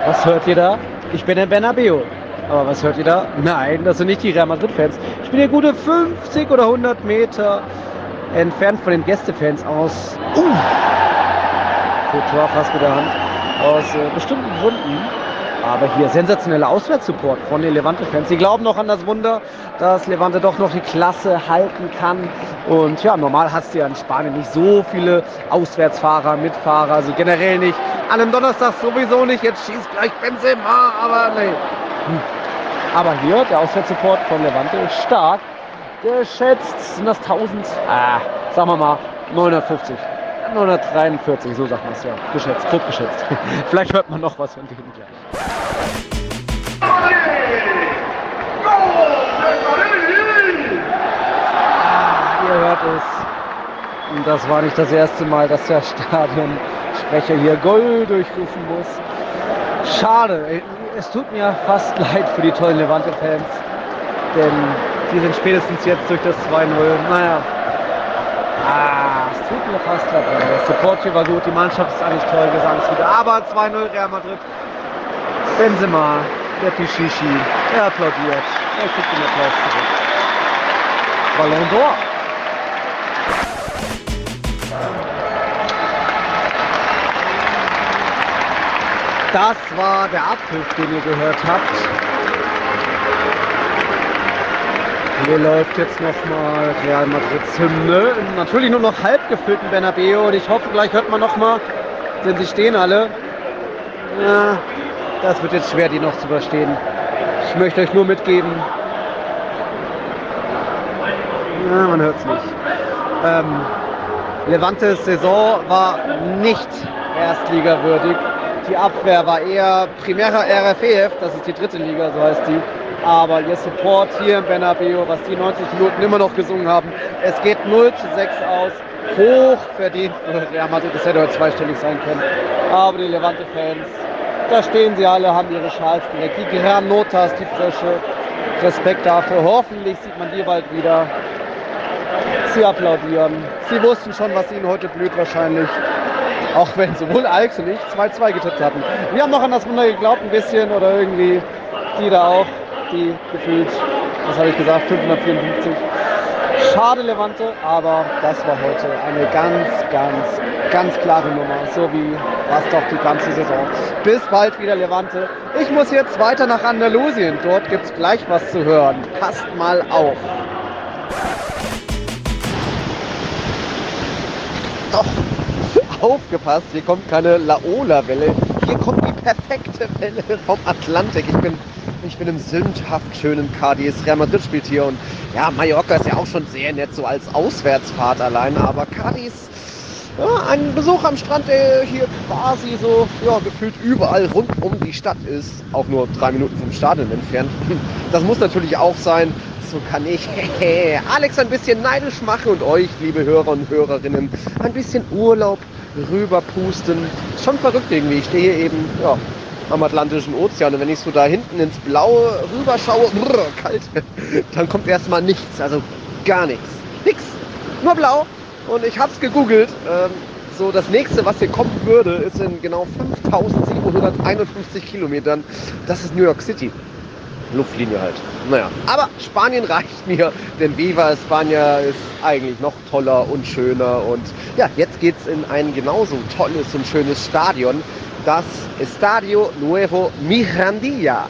Was hört ihr da? Ich bin in Bernabeu. Aber was hört ihr da? Nein, das sind nicht die Real Madrid-Fans. Ich bin hier gute 50 oder 100 Meter entfernt von den Gästefans aus. Courtois fast mit der Hand. Aus bestimmten Gründen. Aber hier sensationeller Auswärtssupport von den Levante-Fans. Sie glauben noch an das Wunder, dass Levante doch noch die Klasse halten kann. Und ja, normal hast du ja in Spanien nicht so viele Auswärtsfahrer, Mitfahrer, also generell nicht. An einem Donnerstag sowieso nicht. Jetzt schießt gleich Benzema, aber nee. Aber hier, der Auswärtssupport von Levante ist stark. Geschätzt sind das 1000, sagen wir mal 950. 943, so sagt man es ja. Geschätzt, grob geschätzt. Vielleicht hört man noch was von denen gleich. Ihr hört es. Und das war nicht das erste Mal, dass der Stadionsprecher hier Goal durchrufen muss. Schade. Es tut mir fast leid für die tollen Levante-Fans. Denn die sind spätestens jetzt durch das 2-0. Naja. Es tut mir fast leid. Der Support hier war gut, die Mannschaft ist eigentlich toll, Gesangslieder. Aber 2-0 Real Madrid. Benzema, der Pichichi, er applaudiert. Er kriegt den Applaus zurück. Ballon d'Or. Das war der Abpfiff, den ihr gehört habt. Hier läuft jetzt nochmal Real Madrids Hymne. Natürlich nur noch halb gefüllten Bernabeu. Und ich hoffe, gleich hört man nochmal, denn sie stehen alle. Ja, das wird jetzt schwer, die noch zu überstehen. Ich möchte euch nur mitgeben. Ja, man hört es nicht. Levantes Saison war nicht erstligawürdig. Die Abwehr war eher Primera RFEF, das ist die dritte Liga, so heißt die. Aber ihr Support hier im Bernabeu, was die 90 Minuten immer noch gesungen haben, es geht 0-6 aus. Hoch verdient für Real Madrid, das hätte heute zweistellig sein können. Aber die Levante-Fans, da stehen sie alle, haben ihre Schals direkt. Die Granotas, die Frösche. Respekt dafür. Hoffentlich sieht man die bald wieder. Sie applaudieren. Sie wussten schon, was ihnen heute blüht wahrscheinlich. Auch wenn sowohl Alex und ich 2-2 getippt hatten. Wir haben noch an das Wunder geglaubt ein bisschen oder irgendwie die da auch, die gefühlt, was habe ich gesagt, 554. Schade Levante, aber das war heute eine ganz klare Nummer, so wie war es doch die ganze Saison. Bis bald wieder Levante. Ich muss jetzt weiter nach Andalusien, dort gibt es gleich was zu hören. Passt mal auf. Doch. Aufgepasst, hier kommt keine Laola-Welle, hier kommt die perfekte Welle vom Atlantik. Ich bin im sündhaft schönen Cádiz. Real Madrid spielt hier und ja, Mallorca ist ja auch schon sehr nett, so als Auswärtsfahrt allein, aber Cádiz, ja, ein Besuch am Strand, der hier quasi so ja, gefühlt überall rund um die Stadt ist, auch nur 3 Minuten vom Stadion entfernt. Das muss natürlich auch sein. So kann ich Alex ein bisschen neidisch machen und euch, liebe Hörer und Hörerinnen, ein bisschen Urlaub rüberpusten. Schon verrückt irgendwie. Ich stehe hier eben ja, am Atlantischen Ozean und wenn ich so da hinten ins Blaue rüberschaue, kalt, dann kommt erstmal nichts, also gar nichts. Nix, nur blau. Und ich hab's gegoogelt. So das nächste, was hier kommen würde, ist in genau 5751 Kilometern. Das ist New York City. Luftlinie halt. Naja, aber Spanien reicht mir, denn Viva España ist eigentlich noch toller und schöner. Und ja, jetzt geht's in ein genauso tolles und schönes Stadion, das Estadio Nuevo Mirandilla.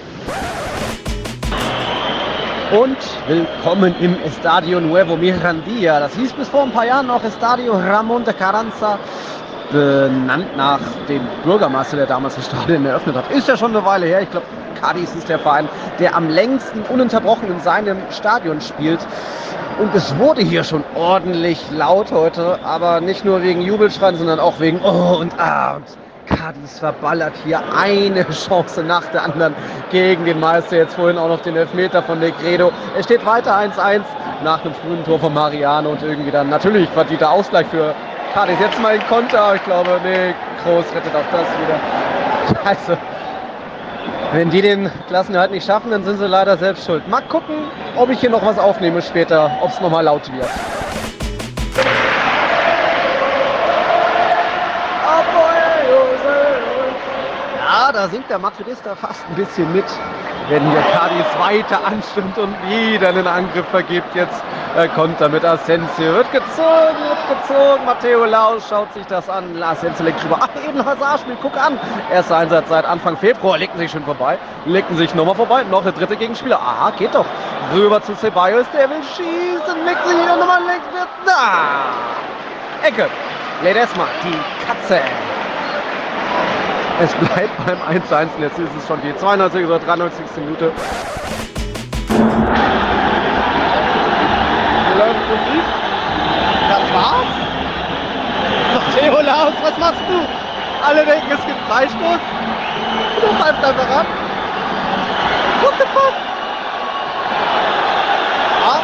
Und willkommen im Estadio Nuevo Mirandilla. Das hieß bis vor ein paar Jahren noch Estadio Ramón de Carranza, benannt nach dem Bürgermeister, der damals das Stadion eröffnet hat. Ist ja schon eine Weile her. Ich glaube, Cádiz ist der Verein, der am längsten ununterbrochen in seinem Stadion spielt. Und es wurde hier schon ordentlich laut heute, aber nicht nur wegen Jubelschreien, sondern auch wegen und Cádiz verballert hier eine Chance nach der anderen gegen den Meister. Jetzt vorhin auch noch den Elfmeter von Negredo. Es steht weiter 1-1 nach einem frühen Tor von Mariano und irgendwie dann natürlich verdienter Ausgleich für Cádiz. Jetzt mal ein Konter, aber ich glaube, nee, Groß rettet auch das wieder. Also, wenn die den Klassenerhalt nicht schaffen, dann sind sie leider selbst schuld. Mal gucken, ob ich hier noch was aufnehme später, ob es nochmal laut wird. Ja, da singt der Madridista fast ein bisschen mit, wenn hier Cadiz weiter anstimmt und wieder einen Angriff vergibt. Jetzt Konter mit Asensio. Wird gezogen. Matteo Laus schaut sich das an. Asensio legt drüber. Ach, eben Hazard spielt. Guck an. Erster Einsatz seit Anfang Februar. Legten sich schon vorbei. Legten sich nochmal vorbei. Noch der dritte Gegenspieler. Aha, geht doch. Rüber zu Ceballos. Der will schießen. Legt sich wieder nochmal links. Wird da. Ecke. Ledesma. Die Katze. Es bleibt beim 1:1. Jetzt ist es schon die 92. oder 93. Minute. Das war's? Matteo Laus, was machst du? Alle denken, es gibt Freistoß. Du pfeifst einfach ab. What the fuck? Ja.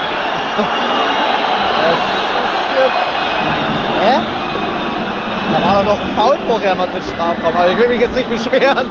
Es ist jetzt... Hä? Da war doch noch ein Foul vor Real Madrid Strafraum, aber ich will mich jetzt nicht beschweren.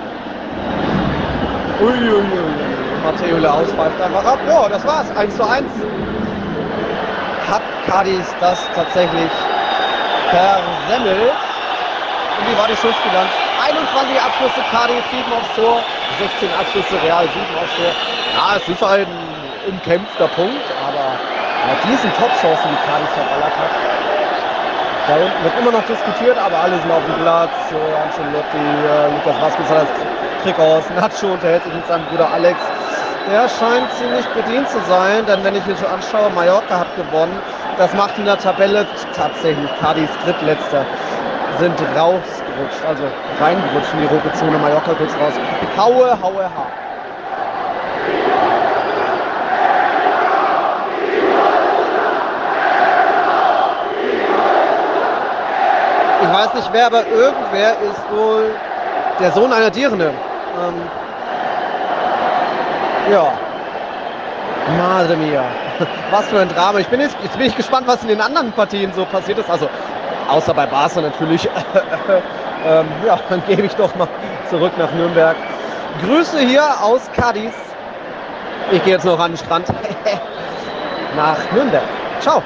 Uiuiui. Matteo Laus pfeift einfach ab. Ja, das war's. 1:1. Hat Cadiz das tatsächlich versemmelt. Und wie war die Schussbilanz? 21 Abschlüsse Cadiz, 7 aufs Tor, 16 Abschlüsse Real, 7 aufs Tor. Ja, es ist halt ein umkämpfter Punkt, aber bei diesen Top-Chancen, die Cadiz verballert hat, da unten wird immer noch diskutiert, aber alle sind auf dem Platz. Ancelotti, Lucas Vazquez hat das Trick aus, Nacho unterhält sich mit seinem Bruder Alex. Der scheint ziemlich bedient zu sein, denn wenn ich mir so anschaue, Mallorca hat gewonnen. Das macht in der Tabelle tatsächlich Cadiz Drittletzter. Sind rausgerutscht, also reingerutscht in die rote Zone. Mallorca kurz raus. Haue, ha. Ich weiß nicht wer, aber irgendwer ist wohl der Sohn einer Dirne. Ja. Madre mia. Was für ein Drama. Jetzt bin ich gespannt, was in den anderen Partien so passiert ist. Also, außer bei Barca natürlich. Ja, dann gebe ich doch mal zurück nach Nürnberg. Grüße hier aus Cadiz. Ich gehe jetzt noch an den Strand. Nach Nürnberg. Ciao.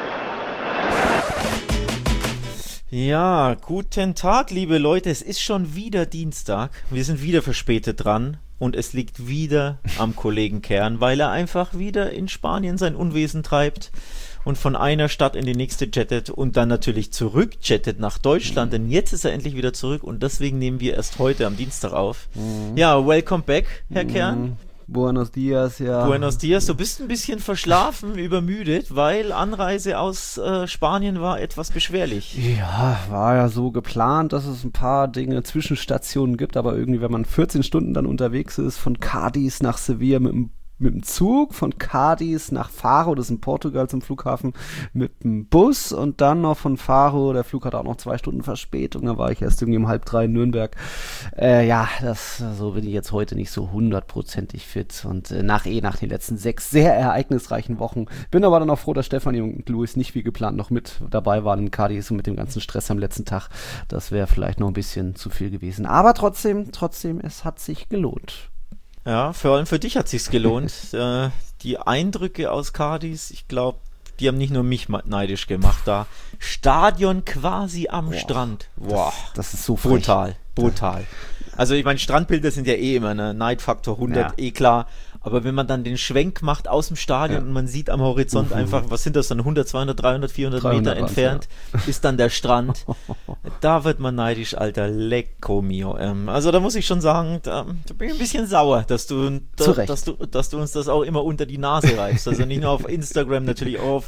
Ja, guten Tag, liebe Leute. Es ist schon wieder Dienstag. Wir sind wieder verspätet dran. Und es liegt wieder am Kollegen Kern, weil er einfach wieder in Spanien sein Unwesen treibt und von einer Stadt in die nächste jettet und dann natürlich zurückjettet nach Deutschland, denn jetzt ist er endlich wieder zurück und deswegen nehmen wir erst heute am Dienstag auf. Ja, welcome back, Herr Kern. Buenos dias, ja. Buenos dias. Du bist ein bisschen verschlafen, übermüdet, weil Anreise aus Spanien war etwas beschwerlich. Ja, war ja so geplant, dass es ein paar Dinge, Zwischenstationen gibt, aber irgendwie, wenn man 14 Stunden dann unterwegs ist, von Cadiz nach Sevilla mit dem Zug, von Cadiz nach Faro, das ist in Portugal zum Flughafen, mit dem Bus und dann noch von Faro, der Flug hat auch noch 2 Stunden Verspätung, da war ich erst irgendwie um 2:30 in Nürnberg. Ja, so bin ich jetzt heute nicht so 100%ig fit und nach den letzten 6 sehr ereignisreichen Wochen. Bin aber dann auch froh, dass Stefanie und Luis nicht wie geplant noch mit dabei waren in Cadiz und mit dem ganzen Stress am letzten Tag. Das wäre vielleicht noch ein bisschen zu viel gewesen. Aber trotzdem, es hat sich gelohnt. Ja, vor allem für dich hat sich's gelohnt. Die Eindrücke aus Cadiz, ich glaube, die haben nicht nur mich neidisch gemacht. Da Stadion quasi am Strand. Boah, das ist so frech. Brutal. Also ich meine, Strandbilder sind ja eh immer eine Neidfaktor 100, ja. Klar. Aber wenn man dann den Schwenk macht aus dem Stadion und man sieht am Horizont einfach, was sind das dann, 100, 200, 300, 400 Meter entfernt, ist dann der Strand. Da wird man neidisch, Alter, lecco mio. Also da muss ich schon sagen, da bin ich ein bisschen sauer, dass du uns das auch immer unter die Nase reißt. Also nicht nur auf Instagram, natürlich auch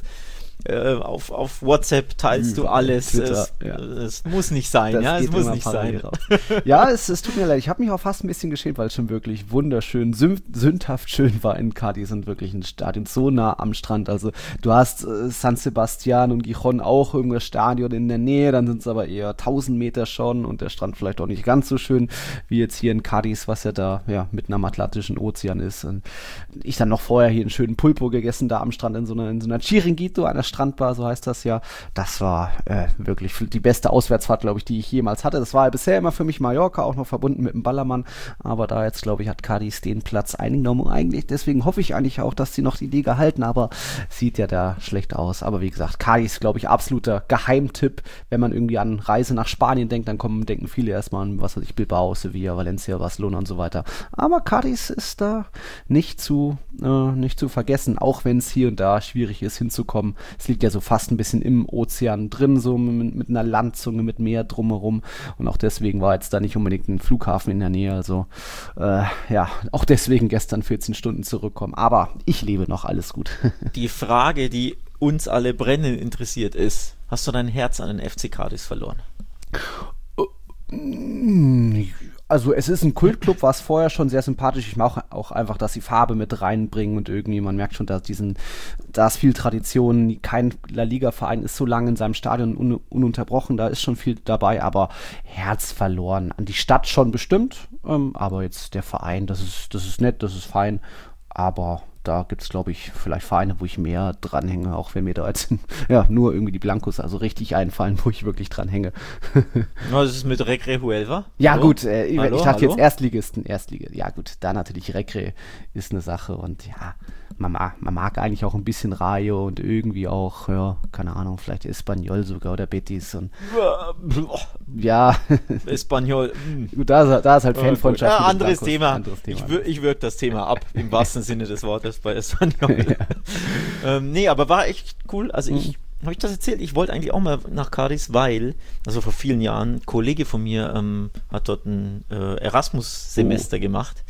auf WhatsApp teilst du alles. Twitter, es muss nicht sein, ja, es muss nicht sein. Ja, es tut mir leid. Ich habe mich auch fast ein bisschen geschämt, weil es schon wirklich wunderschön, sündhaft schön war in Cadiz und wirklich ein Stadion so nah am Strand. Also du hast San Sebastian und Gijón auch irgendein Stadion in der Nähe, dann sind es aber eher 1000 Meter schon und der Strand vielleicht auch nicht ganz so schön wie jetzt hier in Cadiz, was ja da mitten am Atlantischen Ozean ist. Und ich dann noch vorher hier einen schönen Pulpo gegessen da am Strand in so einer Chiringuito, einer Strandbar, so heißt das ja. Das war wirklich die beste Auswärtsfahrt, glaube ich, die ich jemals hatte. Das war bisher immer für mich Mallorca, auch noch verbunden mit dem Ballermann. Aber da jetzt, glaube ich, hat Cádiz den Platz eingenommen. Eigentlich, deswegen hoffe ich eigentlich auch, dass sie noch die Liga halten, aber sieht ja da schlecht aus. Aber wie gesagt, Cádiz, glaube ich, absoluter Geheimtipp. Wenn man irgendwie an Reise nach Spanien denkt, dann denken viele erstmal an, was weiß ich, Bilbao, Sevilla, Valencia, Barcelona und so weiter. Aber Cádiz ist da nicht zu vergessen, auch wenn es hier und da schwierig ist hinzukommen. Es liegt ja so fast ein bisschen im Ozean drin, so mit einer Landzunge, mit Meer drumherum. Und auch deswegen war jetzt da nicht unbedingt ein Flughafen in der Nähe. Also auch deswegen gestern 14 Stunden zurückkommen. Aber ich lebe noch, alles gut. Die Frage, die uns alle brennend interessiert ist, hast du dein Herz an den FC Cádiz verloren? Also es ist ein Kultclub, war es vorher schon sehr sympathisch. Ich mag auch einfach, dass sie Farbe mit reinbringen und irgendwie, man merkt schon, dass da ist viel Tradition. Kein La Liga-Verein ist so lange in seinem Stadion ununterbrochen, da ist schon viel dabei, aber Herz verloren. An die Stadt schon bestimmt, aber jetzt der Verein, das ist nett, das ist fein, aber da gibt es, glaube ich, vielleicht Vereine, wo ich mehr dranhänge, auch wenn mir da jetzt nur irgendwie die Blancos also richtig einfallen, wo ich wirklich dranhänge. Was ist mit Recre Huelva? Ja, Hallo? gut, ich dachte jetzt Erstliga. Ja gut, da natürlich Recre ist eine Sache und ja, man mag eigentlich auch ein bisschen Rayo und irgendwie auch, ja, keine Ahnung, vielleicht Espanyol sogar oder Betis und ja. Espanyol. Gut, da ist halt Fanfreundschaft. Ja, anderes Thema. Ich würge das Thema ab, im wahrsten Sinne des Wortes bei Espanyol. Ja. Nee, aber war echt cool. Also habe ich das erzählt? Ich wollte eigentlich auch mal nach Cádiz, weil, also vor vielen Jahren, ein Kollege von mir hat dort ein Erasmus-Semester gemacht.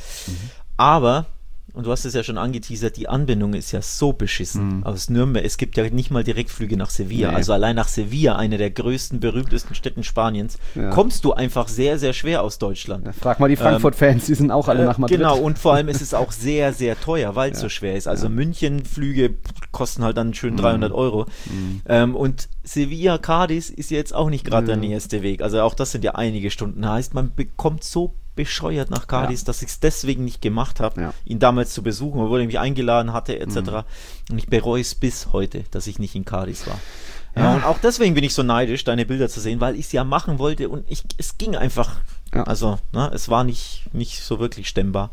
Aber und du hast es ja schon angeteasert, die Anbindung ist ja so beschissen aus Nürnberg. Es gibt ja nicht mal Direktflüge nach Sevilla. Nee. Also allein nach Sevilla, eine der größten, berühmtesten Städten Spaniens, kommst du einfach sehr, sehr schwer aus Deutschland. Ja, frag mal die Frankfurt-Fans, die sind auch alle nach Madrid. Genau, und vor allem ist es auch sehr, sehr teuer, weil es so schwer ist. Also München-Flüge kosten halt dann schön 300 Euro. Und Sevilla, Cádiz ist jetzt auch nicht gerade der nächste Weg. Also auch das sind ja einige Stunden. Heißt, man bekommt so bescheuert nach Cádiz, dass ich es deswegen nicht gemacht habe, ihn damals zu besuchen, obwohl er mich eingeladen hatte, etc. Und ich bereue es bis heute, dass ich nicht in Cádiz war. Ja, und auch deswegen bin ich so neidisch, deine Bilder zu sehen, weil ich es ja machen wollte und es ging einfach. Also, es war nicht so wirklich stemmbar.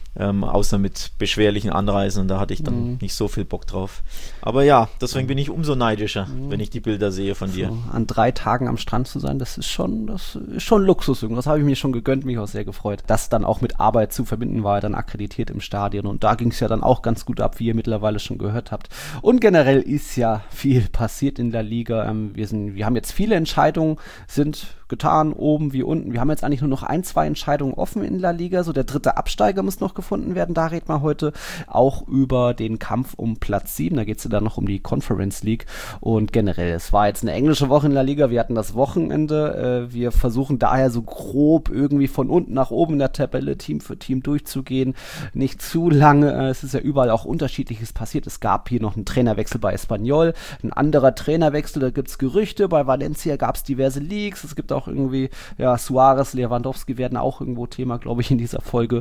Außer mit beschwerlichen Anreisen und da hatte ich dann nicht so viel Bock drauf. Aber ja, deswegen bin ich umso neidischer, wenn ich die Bilder sehe von dir. So, an 3 Tagen am Strand zu sein, das ist schon Luxus. Das habe ich mir schon gegönnt, mich auch sehr gefreut. Das dann auch mit Arbeit zu verbinden, war ja dann akkreditiert im Stadion und da ging es ja dann auch ganz gut ab, wie ihr mittlerweile schon gehört habt. Und generell ist ja viel passiert in der Liga. Wir haben jetzt viele Entscheidungen, sind getan, oben wie unten. Wir haben jetzt eigentlich nur noch 1-2 Entscheidungen offen in La Liga. So der dritte Absteiger muss noch gefunden werden. Da reden wir heute auch über den Kampf um Platz 7. Da geht es ja dann noch um die Conference League. Und generell, es war jetzt eine englische Woche in La Liga. Wir hatten das Wochenende. Wir versuchen daher so grob irgendwie von unten nach oben in der Tabelle Team für Team durchzugehen. Nicht zu lange. Es ist ja überall auch Unterschiedliches passiert. Es gab hier noch einen Trainerwechsel bei Espanyol. Ein anderer Trainerwechsel, da gibt es Gerüchte. Bei Valencia gab es diverse Leaks. Es gibt auch irgendwie, Suarez, Lewandowski werden auch irgendwo Thema, glaube ich, in dieser Folge.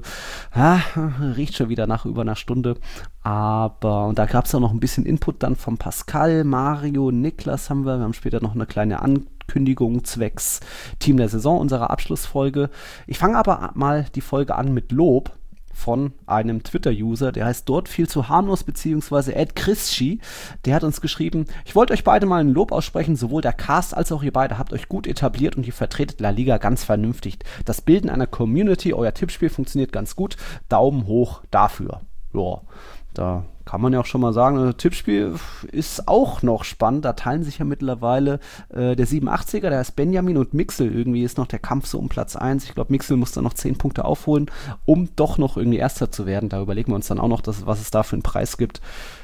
Riecht schon wieder nach über einer Stunde. Und da gab es auch noch ein bisschen Input dann von Pascal, Mario, Niklas haben wir. Wir haben später noch eine kleine Ankündigung zwecks Team der Saison, unserer Abschlussfolge. Ich fange aber mal die Folge an mit Lob von einem Twitter-User, der heißt dort viel zu harmlos, beziehungsweise @Chrisschi. Der hat uns geschrieben: Ich wollte euch beide mal ein Lob aussprechen, sowohl der Cast als auch ihr beide habt euch gut etabliert und ihr vertretet La Liga ganz vernünftig. Das Bilden einer Community, euer Tippspiel funktioniert ganz gut. Daumen hoch dafür. Ja, da kann man ja auch schon mal sagen, das Tippspiel ist auch noch spannend. Da teilen sich ja mittlerweile der 87er, der heißt Benjamin, und Mixel. Irgendwie ist noch der Kampf so um Platz 1. Ich glaube, Mixel muss dann noch 10 Punkte aufholen, um doch noch irgendwie Erster zu werden. Da überlegen wir uns dann auch noch, was es da für einen Preis gibt.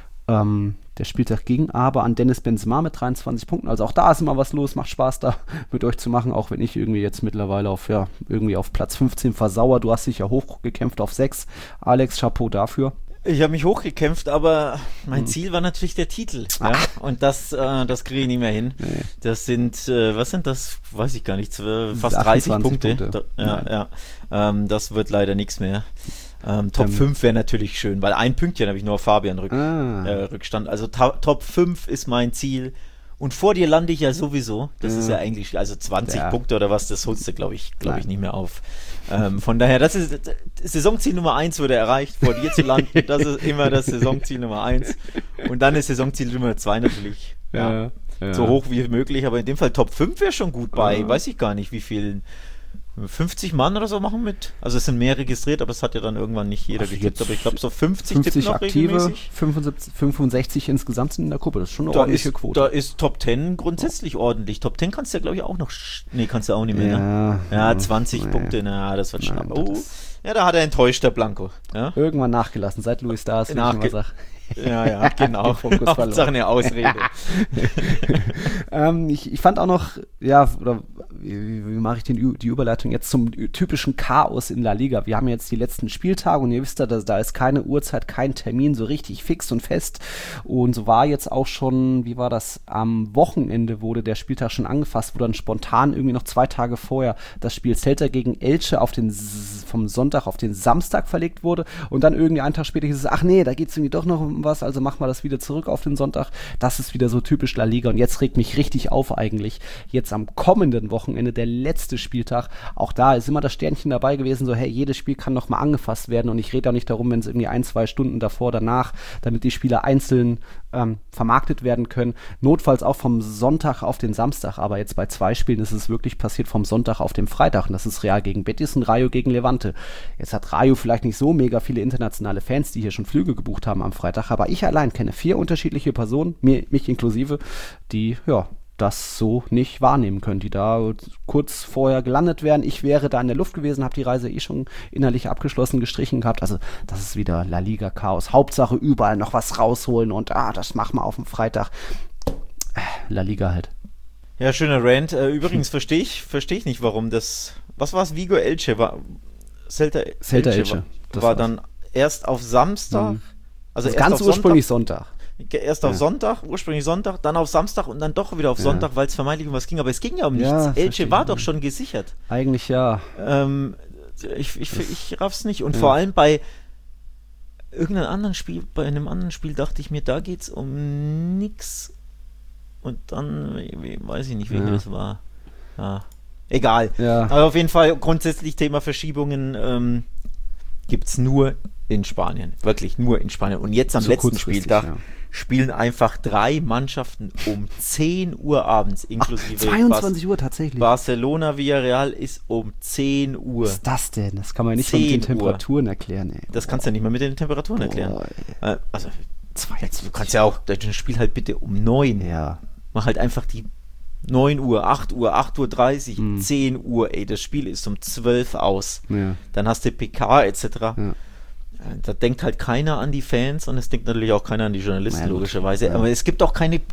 Der Spieltag ging aber an Dennis Benzema mit 23 Punkten. Also auch da ist immer was los. Macht Spaß, da mit euch zu machen, auch wenn ich irgendwie jetzt mittlerweile auf Platz 15 versauer. Du hast dich ja hochgekämpft auf 6. Alex, Chapeau dafür. Ich habe mich hochgekämpft, aber mein Ziel war natürlich der Titel. Ja? Und das kriege ich nicht mehr hin. Nee. Das sind, was sind das? Weiß ich gar nicht, fast 30 Punkte. Das wird leider nichts mehr. Top 5 wäre natürlich schön, weil ein Pünktchen habe ich nur auf Fabian Rückstand. Also Top 5 ist mein Ziel. Und vor dir lande ich ja sowieso. Das ist ja eigentlich, also 20 Punkte oder was, das holst du, glaube ich nicht mehr auf. Von daher, das ist Saisonziel Nummer 1 wurde erreicht, vor dir zu landen. Das ist immer das Saisonziel Nummer 1. Und dann ist Saisonziel Nummer 2 natürlich so hoch wie möglich. Aber in dem Fall Top 5 wäre schon gut bei, weiß ich gar nicht, wie vielen. 50 Mann oder so machen mit. Also es sind mehr registriert, aber es hat ja dann irgendwann nicht jeder getippt. Aber ich glaube so 50 tippen noch aktive, regelmäßig. 65 insgesamt sind in der Gruppe. Das ist schon eine ordentliche Quote. Da ist Top 10 grundsätzlich ordentlich. Top 10 kannst du ja glaube ich auch noch... Nee, kannst du auch nicht mehr. Ne? Ja, 20 Punkte. Na, das wird schnapp. Ja, da hat er enttäuscht, der Blanco. Ja? Irgendwann nachgelassen, seit Luis da ist, wie ich immer sage. Ja, genau. Hauptsache eine Ausrede. Ich fand auch noch, wie mache ich die Überleitung jetzt zum typischen Chaos in La Liga? Wir haben jetzt die letzten Spieltage und ihr wisst ja, da ist keine Uhrzeit, kein Termin so richtig fix und fest. Und so war jetzt auch schon, wie war das, am Wochenende wurde der Spieltag schon angefasst, wo dann spontan irgendwie noch 2 Tage vorher das Spiel Celta gegen Elche vom Sonntag auf den Samstag verlegt wurde. Und dann irgendwie einen Tag später hieß es, ach nee, da geht es irgendwie doch noch um was, also machen wir das wieder zurück auf den Sonntag. Das ist wieder so typisch La Liga und jetzt regt mich richtig auf eigentlich. Jetzt am kommenden Wochenende, der letzte Spieltag, auch da ist immer das Sternchen dabei gewesen, so hey, jedes Spiel kann noch mal angefasst werden und ich rede auch nicht darum, wenn es irgendwie 1-2 Stunden davor, danach, damit die Spieler einzeln vermarktet werden können. Notfalls auch vom Sonntag auf den Samstag, aber jetzt bei 2 Spielen ist es wirklich passiert vom Sonntag auf den Freitag und das ist Real gegen Betis und Rayo gegen Levante. Jetzt hat Rayo vielleicht nicht so mega viele internationale Fans, die hier schon Flüge gebucht haben am Freitag, aber ich allein kenne 4 unterschiedliche Personen, mich inklusive, die, das so nicht wahrnehmen können, die da kurz vorher gelandet wären. Ich wäre da in der Luft gewesen, habe die Reise schon innerlich abgeschlossen, gestrichen gehabt. Also das ist wieder La Liga Chaos. Hauptsache überall noch was rausholen und das machen wir auf dem Freitag. La Liga halt. Ja, schöner Rant. Übrigens verstehe ich nicht, warum das... Was war es? Vigo Elche war... Celta Elche. War dann erst auf Samstag... Also erst ganz ursprünglich Sonntag. Erst auf Sonntag, ursprünglich Sonntag, dann auf Samstag und dann doch wieder auf Sonntag, weil es vermeintlich um was ging. Aber es ging ja um nichts. Elche war doch schon gesichert. Eigentlich ja. Ich raff's nicht. Und vor allem bei einem anderen Spiel dachte ich mir, da geht's um nix. Und dann, weiß ich nicht, wen das war. Ja. Egal. Ja. Aber auf jeden Fall grundsätzlich Thema Verschiebungen gibt's nur in Spanien. Wirklich nur in Spanien. Und jetzt am letzten Spieltag spielen einfach 3 Mannschaften um 10 Uhr abends, inklusive 22 Uhr tatsächlich. Barcelona Villarreal ist um 10 Uhr. Was ist das denn? Das kann man nicht mit den Temperaturen erklären. Ey. Das kannst du ja nicht mal mit den Temperaturen erklären. Also, du kannst ja auch das Spiel halt bitte um 9. Ja. Mach halt einfach die 9 Uhr, 8 Uhr, 8:30 Uhr, 10 Uhr, das Spiel ist um 12 aus. Ja. Dann hast du PK etc. Ja. Da denkt halt keiner an die Fans und es denkt natürlich auch keiner an die Journalisten, logischerweise. Ja. Aber es gibt auch keine,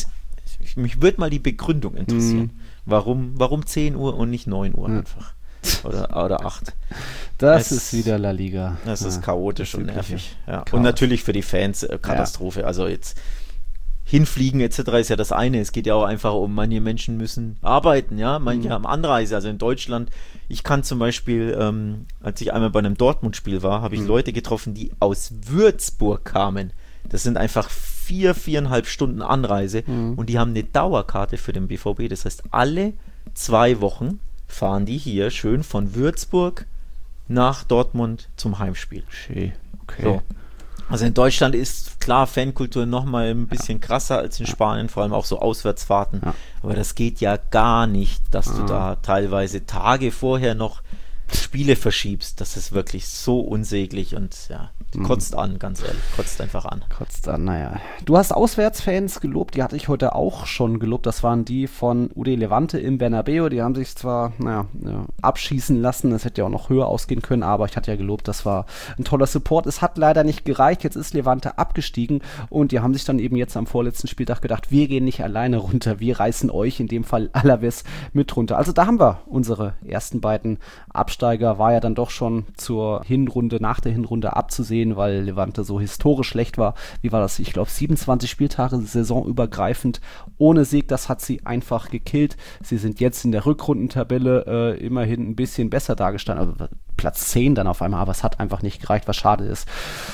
mich würde mal die Begründung interessieren. Warum 10 Uhr und nicht 9 Uhr einfach? Oder 8. Das ist wieder La Liga. Das ist chaotisch und nervig. Ja. Und natürlich für die Fans Katastrophe. Ja. Also jetzt hinfliegen etc. ist ja das eine. Es geht ja auch einfach um, manche Menschen müssen arbeiten, ja, manche haben Anreise. Also in Deutschland, ich kann zum Beispiel, als ich einmal bei einem Dortmund-Spiel war, habe ich Leute getroffen, die aus Würzburg kamen. Das sind einfach 4,5 Stunden Anreise und die haben eine Dauerkarte für den BVB. Das heißt, alle 2 Wochen fahren die hier schön von Würzburg nach Dortmund zum Heimspiel. Okay. So. Also in Deutschland ist klar Fankultur nochmal ein bisschen krasser als in Spanien, vor allem auch so Auswärtsfahrten. Ja. Aber das geht ja gar nicht, dass du da teilweise Tage vorher noch Spiele verschiebst. Das ist wirklich so unsäglich und kotzt an, ganz ehrlich. Kotzt einfach an. Kotzt an, naja. Du hast Auswärtsfans gelobt, die hatte ich heute auch schon gelobt. Das waren die von UD Levante im Bernabeu. Die haben sich zwar, abschießen lassen. Das hätte ja auch noch höher ausgehen können, aber ich hatte ja gelobt, das war ein toller Support. Es hat leider nicht gereicht. Jetzt ist Levante abgestiegen und die haben sich dann eben jetzt am vorletzten Spieltag gedacht, wir gehen nicht alleine runter. Wir reißen euch, in dem Fall Alaves, mit runter. Also da haben wir unsere ersten beiden Abstiegskandidaten Absteiger war ja dann doch schon nach der Hinrunde abzusehen, weil Levante so historisch schlecht war. Wie war das? Ich glaube 27 Spieltage saisonübergreifend ohne Sieg, das hat sie einfach gekillt. Sie sind jetzt in der Rückrundentabelle immerhin ein bisschen besser dargestanden, also Platz 10 dann auf einmal, aber es hat einfach nicht gereicht, was schade ist.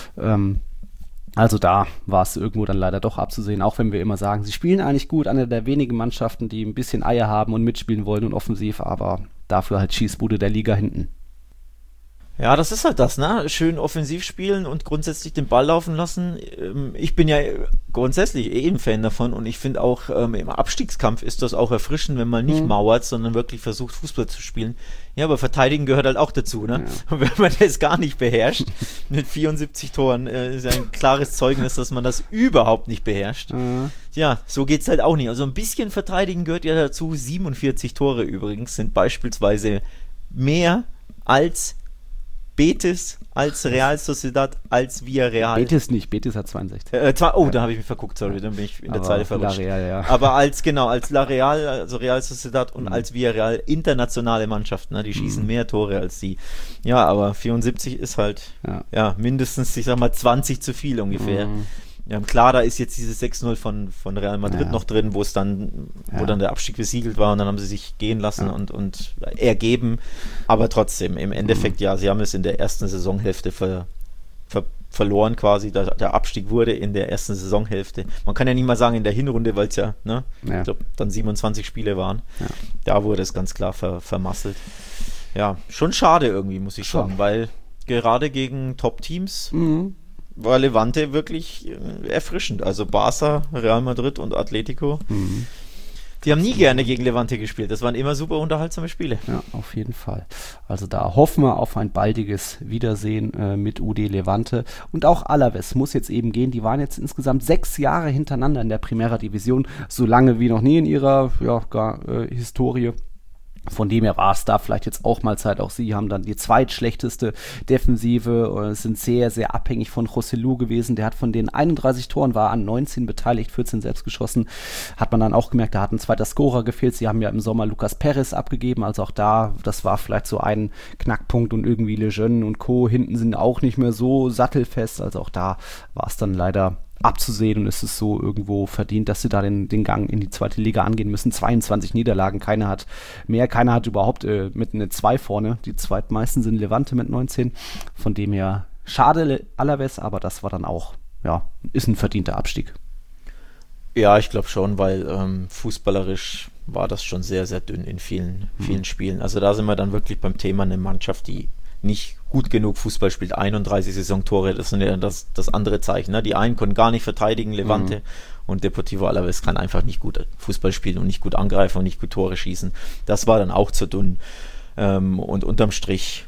Also da war es irgendwo dann leider doch abzusehen, auch wenn wir immer sagen, sie spielen eigentlich gut, eine der wenigen Mannschaften, die ein bisschen Eier haben und mitspielen wollen und offensiv, aber dafür halt Schießbude der Liga hinten. Ja, das ist halt das, ne? Schön offensiv spielen und grundsätzlich den Ball laufen lassen. Ich bin ja grundsätzlich ein Fan davon und ich finde auch im Abstiegskampf ist das auch erfrischend, wenn man nicht mauert, sondern wirklich versucht, Fußball zu spielen. Ja, aber verteidigen gehört halt auch dazu, ne? Ja. Und wenn man das gar nicht beherrscht, mit 74 Toren, ist ein klares Zeugnis, dass man das überhaupt nicht beherrscht. Ja, so geht's halt auch nicht. Also ein bisschen verteidigen gehört ja dazu. 47 Tore übrigens sind beispielsweise mehr als Betis, als Real Sociedad, als Villarreal. Betis hat 62. Da habe ich mich verguckt, sorry, dann bin ich in der Zeile verrutscht. Ja. Aber als La Real, also Real Sociedad und als Villarreal internationale Mannschaften, ne, die schießen mehr Tore als die. Ja, aber 74 ist halt mindestens, ich sag mal, 20 zu viel ungefähr. Klar, da ist jetzt dieses 6-0 von Real Madrid noch drin, wo dann der Abstieg besiegelt war und dann haben sie sich gehen lassen und ergeben, aber trotzdem, im Endeffekt, sie haben es in der ersten Saisonhälfte verloren quasi, der Abstieg wurde in der ersten Saisonhälfte. Man kann ja nicht mal sagen in der Hinrunde, weil es ich glaube, dann 27 Spiele waren. Ja. Da wurde es ganz klar vermasselt. Ja, schon schade irgendwie, muss ich sagen, weil gerade gegen Top-Teams war Levante wirklich erfrischend. Also Barca, Real Madrid und Atletico. Die haben nie gerne gegen Levante gespielt. Das waren immer super unterhaltsame Spiele. Ja, auf jeden Fall. Also da hoffen wir auf ein baldiges Wiedersehen mit UD Levante. Und auch Alaves muss jetzt eben gehen. Die waren jetzt insgesamt 6 Jahre hintereinander in der Primera Division. So lange wie noch nie in ihrer Historie. Von dem her war es da vielleicht jetzt auch mal Zeit. Auch sie haben dann die zweitschlechteste Defensive, sind sehr, sehr abhängig von Joselu gewesen. Der hat von den 31 Toren, war an 19 beteiligt, 14 selbst geschossen. Hat man dann auch gemerkt, da hat ein zweiter Scorer gefehlt. Sie haben ja im Sommer Lucas Perez abgegeben, also auch da, das war vielleicht so ein Knackpunkt und irgendwie Lejeune und Co. hinten sind auch nicht mehr so sattelfest. Also auch da war es dann leider abzusehen und es ist so irgendwo verdient, dass sie da den Gang in die zweite Liga angehen müssen. 22 Niederlagen, keiner hat überhaupt mit einer 2 vorne. Die zweitmeisten sind Levante mit 19. Von dem her schade Alaves, aber das war dann auch, ist ein verdienter Abstieg. Ja, ich glaube schon, weil fußballerisch war das schon sehr, sehr dünn in vielen Spielen. Also da sind wir dann wirklich beim Thema eine Mannschaft, die nicht gut genug Fußball spielt, 31 Saisontore, das sind ja das andere Zeichen. Ne? Die einen können gar nicht verteidigen, Levante, und Deportivo Alaves kann einfach nicht gut Fußball spielen und nicht gut angreifen und nicht gut Tore schießen. Das war dann auch zu dünn. Und unterm Strich,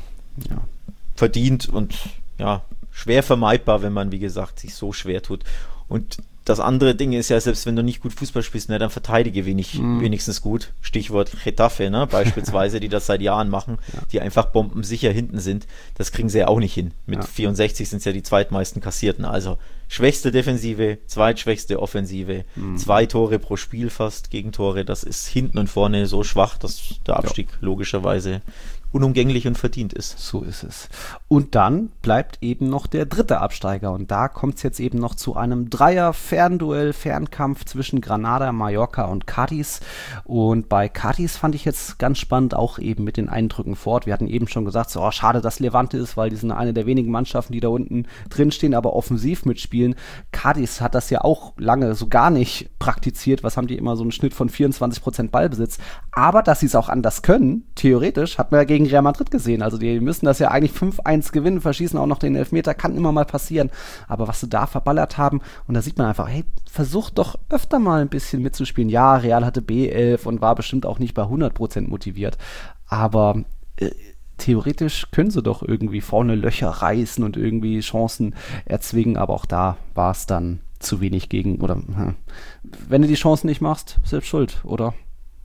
verdient und schwer vermeidbar, wenn man, wie gesagt, sich so schwer tut. Und das andere Ding ist ja, selbst wenn du nicht gut Fußball spielst, dann verteidige wenigstens gut. Stichwort Getafe, beispielsweise, die das seit Jahren machen, die einfach bombensicher hinten sind. Das kriegen sie ja auch nicht hin. Mit 64 sind es ja die zweitmeisten Kassierten. Also schwächste Defensive, zweitschwächste Offensive, 2 Tore pro Spiel fast, Gegentore. Das ist hinten und vorne so schwach, dass der Abstieg logischerweise unumgänglich und verdient ist. So ist es. Und dann bleibt eben noch der dritte Absteiger und da kommt es jetzt eben noch zu einem Fernkampf zwischen Granada, Mallorca und Cádiz. Und bei Cádiz fand ich jetzt ganz spannend, auch eben mit den Eindrücken fort. Wir hatten eben schon gesagt, schade, dass Levante ist, weil die sind eine der wenigen Mannschaften, die da unten drinstehen, aber offensiv mitspielen. Cádiz hat das ja auch lange so gar nicht praktiziert. Was haben die immer, so einen Schnitt von 24% Ballbesitz. Aber dass sie es auch anders können, theoretisch, hat man ja gegen Real Madrid gesehen. Also die müssen das ja eigentlich 5-1 gewinnen, verschießen auch noch den Elfmeter, kann immer mal passieren. Aber was sie da verballert haben, und da sieht man einfach, hey, versucht doch öfter mal ein bisschen mitzuspielen. Ja, Real hatte B11 und war bestimmt auch nicht bei 100% motiviert. Aber theoretisch können sie doch irgendwie vorne Löcher reißen und irgendwie Chancen erzwingen. Aber auch da war es dann zu wenig gegen, oder wenn du die Chancen nicht machst, selbst schuld, oder?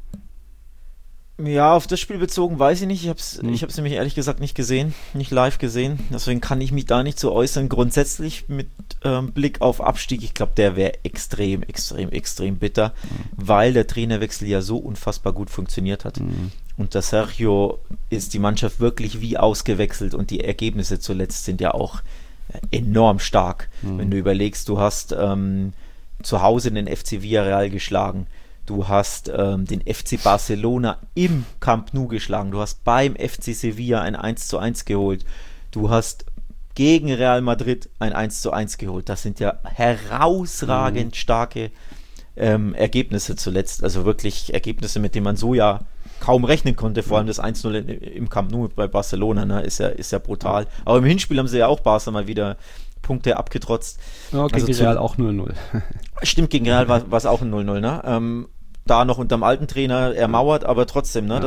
Ja, auf das Spiel bezogen weiß ich nicht. Ich hab's nämlich ehrlich gesagt nicht gesehen, nicht live gesehen. Deswegen kann ich mich da nicht so äußern. Grundsätzlich mit Blick auf Abstieg, ich glaube, der wäre extrem, extrem, extrem bitter, weil der Trainerwechsel ja so unfassbar gut funktioniert hat. Und der Sergio ist die Mannschaft wirklich wie ausgewechselt und die Ergebnisse zuletzt sind ja auch enorm stark. Wenn du überlegst, du hast zu Hause den FC Villarreal geschlagen, du hast den FC Barcelona im Camp Nou geschlagen, du hast beim FC Sevilla ein 1:1 geholt, du hast gegen Real Madrid ein 1:1 geholt. Das sind ja herausragend starke Ergebnisse zuletzt. Also wirklich Ergebnisse, mit denen man so ja kaum rechnen konnte. Vor allem das 1:0 im Camp Nou bei Barcelona, ne, ist ja brutal. Aber im Hinspiel haben sie ja auch Barca mal wieder Punkte abgetrotzt. Ja, gegen Real auch 0:0. Stimmt, gegen Real war es auch ein 0:0, ne? Da noch unterm alten Trainer ermauert, aber trotzdem, ne?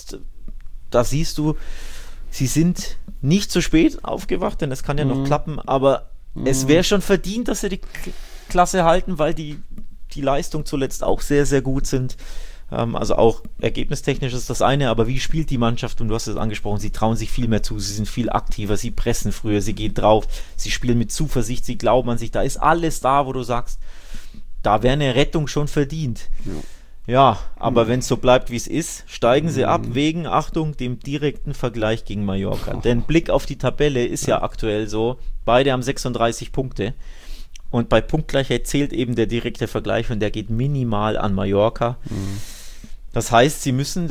Da siehst du, sie sind nicht zu spät aufgewacht, denn es kann ja noch klappen, aber es wäre schon verdient, dass sie die Klasse halten, weil die Leistung zuletzt auch sehr, sehr gut sind. Also auch ergebnistechnisch ist das eine, aber wie spielt die Mannschaft? Und du hast es angesprochen, sie trauen sich viel mehr zu, sie sind viel aktiver, sie pressen früher, sie gehen drauf, sie spielen mit Zuversicht, sie glauben an sich, da ist alles da, wo du sagst, da wäre eine Rettung schon verdient. Ja, aber wenn es so bleibt, wie es ist, steigen sie ab wegen, Achtung, dem direkten Vergleich gegen Mallorca. Denn Blick auf die Tabelle ist ja aktuell so, beide haben 36 Punkte und bei Punktgleichheit zählt eben der direkte Vergleich und der geht minimal an Mallorca. Das heißt, sie müssen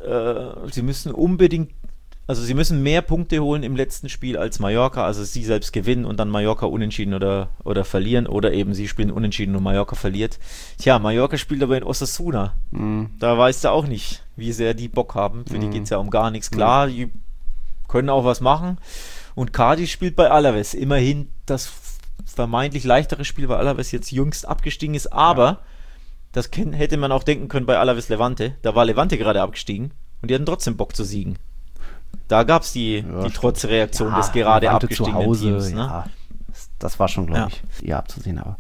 unbedingt, also sie müssen mehr Punkte holen im letzten Spiel als Mallorca, also sie selbst gewinnen und dann Mallorca unentschieden oder verlieren oder eben sie spielen unentschieden und Mallorca verliert. Tja, Mallorca spielt aber in Osasuna. Da weißt du auch nicht, wie sehr die Bock haben. Für die geht es ja um gar nichts. Klar, die können auch was machen. Und Cádiz spielt bei Alavés. Immerhin das vermeintlich leichtere Spiel, weil Alavés jetzt jüngst abgestiegen ist, aber das hätte man auch denken können bei Alavés Levante. Da war Levante gerade abgestiegen und die hatten trotzdem Bock zu siegen. Da gab es die Trotzreaktion des gerade abgestiegenen Teams. Ne? Ja, das war schon, glaube ich, eher abzusehen. Aber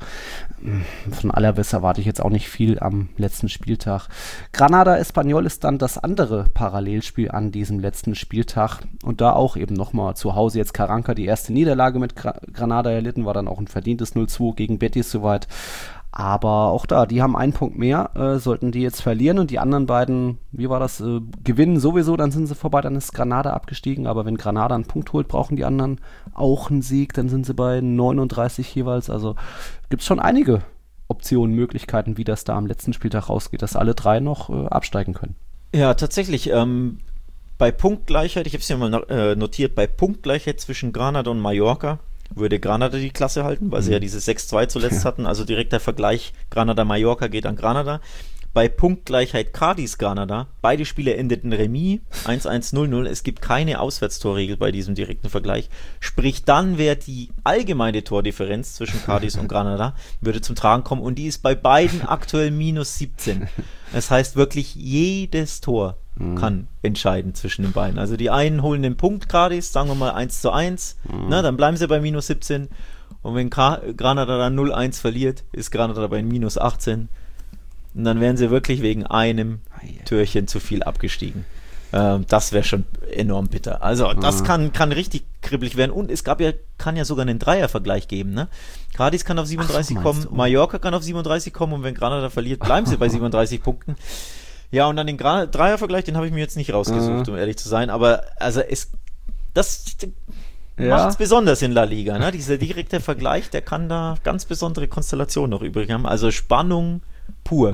von Alavés erwarte ich jetzt auch nicht viel am letzten Spieltag. Granada-Espanyol ist dann das andere Parallelspiel an diesem letzten Spieltag. Und da auch eben nochmal zu Hause jetzt Carranca die erste Niederlage mit Granada erlitten, war dann auch ein verdientes 0:2 gegen Betis soweit. Aber auch da, die haben einen Punkt mehr, sollten die jetzt verlieren und die anderen beiden, wie war das, gewinnen sowieso, dann sind sie vorbei, dann ist Granada abgestiegen, aber wenn Granada einen Punkt holt, brauchen die anderen auch einen Sieg, dann sind sie bei 39 jeweils, also gibt es schon einige Optionen, Möglichkeiten, wie das da am letzten Spieltag rausgeht, dass alle drei noch absteigen können. Ja, tatsächlich, bei Punktgleichheit, ich habe es ja mal notiert, bei Punktgleichheit zwischen Granada und Mallorca würde Granada die Klasse halten, weil sie ja dieses 6:2 zuletzt hatten, also direkter Vergleich Granada-Mallorca geht an Granada. Bei Punktgleichheit Cádiz-Granada, beide Spiele endeten Remis, 1:1, 0:0, es gibt keine Auswärtstorregel bei diesem direkten Vergleich, sprich dann wäre die allgemeine Tordifferenz zwischen Cádiz und Granada, würde zum Tragen kommen und die ist bei beiden aktuell -17. Das heißt wirklich jedes Tor kann entscheiden zwischen den beiden. Also die einen holen den Punkt Cádiz, sagen wir mal 1:1, dann bleiben sie bei -17 und wenn Granada dann 0:1 verliert, ist Granada bei -18 und dann wären sie wirklich wegen einem Türchen zu viel abgestiegen. Das wäre schon enorm bitter. Also das kann richtig kribbelig werden und es kann ja sogar einen Dreiervergleich geben. Ne? Cádiz kann auf 37 kommen, Mallorca kann auf 37 kommen und wenn Granada verliert, bleiben sie bei 37 Punkten. Ja, und dann den Dreiervergleich, den habe ich mir jetzt nicht rausgesucht, um ehrlich zu sein, aber also das macht es besonders in La Liga, ne? Dieser direkte Vergleich, der kann da ganz besondere Konstellationen noch übrig haben, also Spannung pur.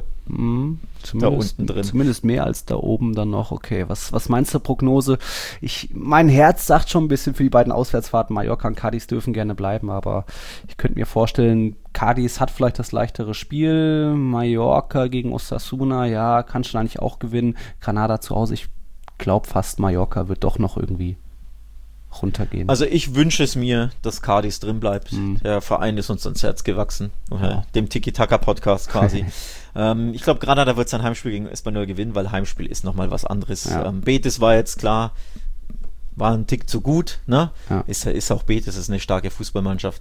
Da unten drin. Zumindest mehr als da oben dann noch. Okay, was meinst du, Prognose? Mein Herz sagt schon ein bisschen für die beiden Auswärtsfahrten. Mallorca und Cádiz dürfen gerne bleiben, aber ich könnte mir vorstellen, Cádiz hat vielleicht das leichtere Spiel. Mallorca gegen Osasuna, ja, kann schon eigentlich auch gewinnen. Granada zu Hause, ich glaube fast, Mallorca wird doch noch irgendwie runtergehen. Also ich wünsche es mir, dass Cádiz drin bleibt. Der Verein ist uns ans Herz gewachsen. Dem Tiki-Taka-Podcast quasi. Ich glaube, Granada wird sein Heimspiel gegen Espanyol gewinnen, weil Heimspiel ist nochmal was anderes. Ja. Betis war jetzt klar, war ein Tick zu gut. Ne? Ja. Ist auch Betis, ist eine starke Fußballmannschaft.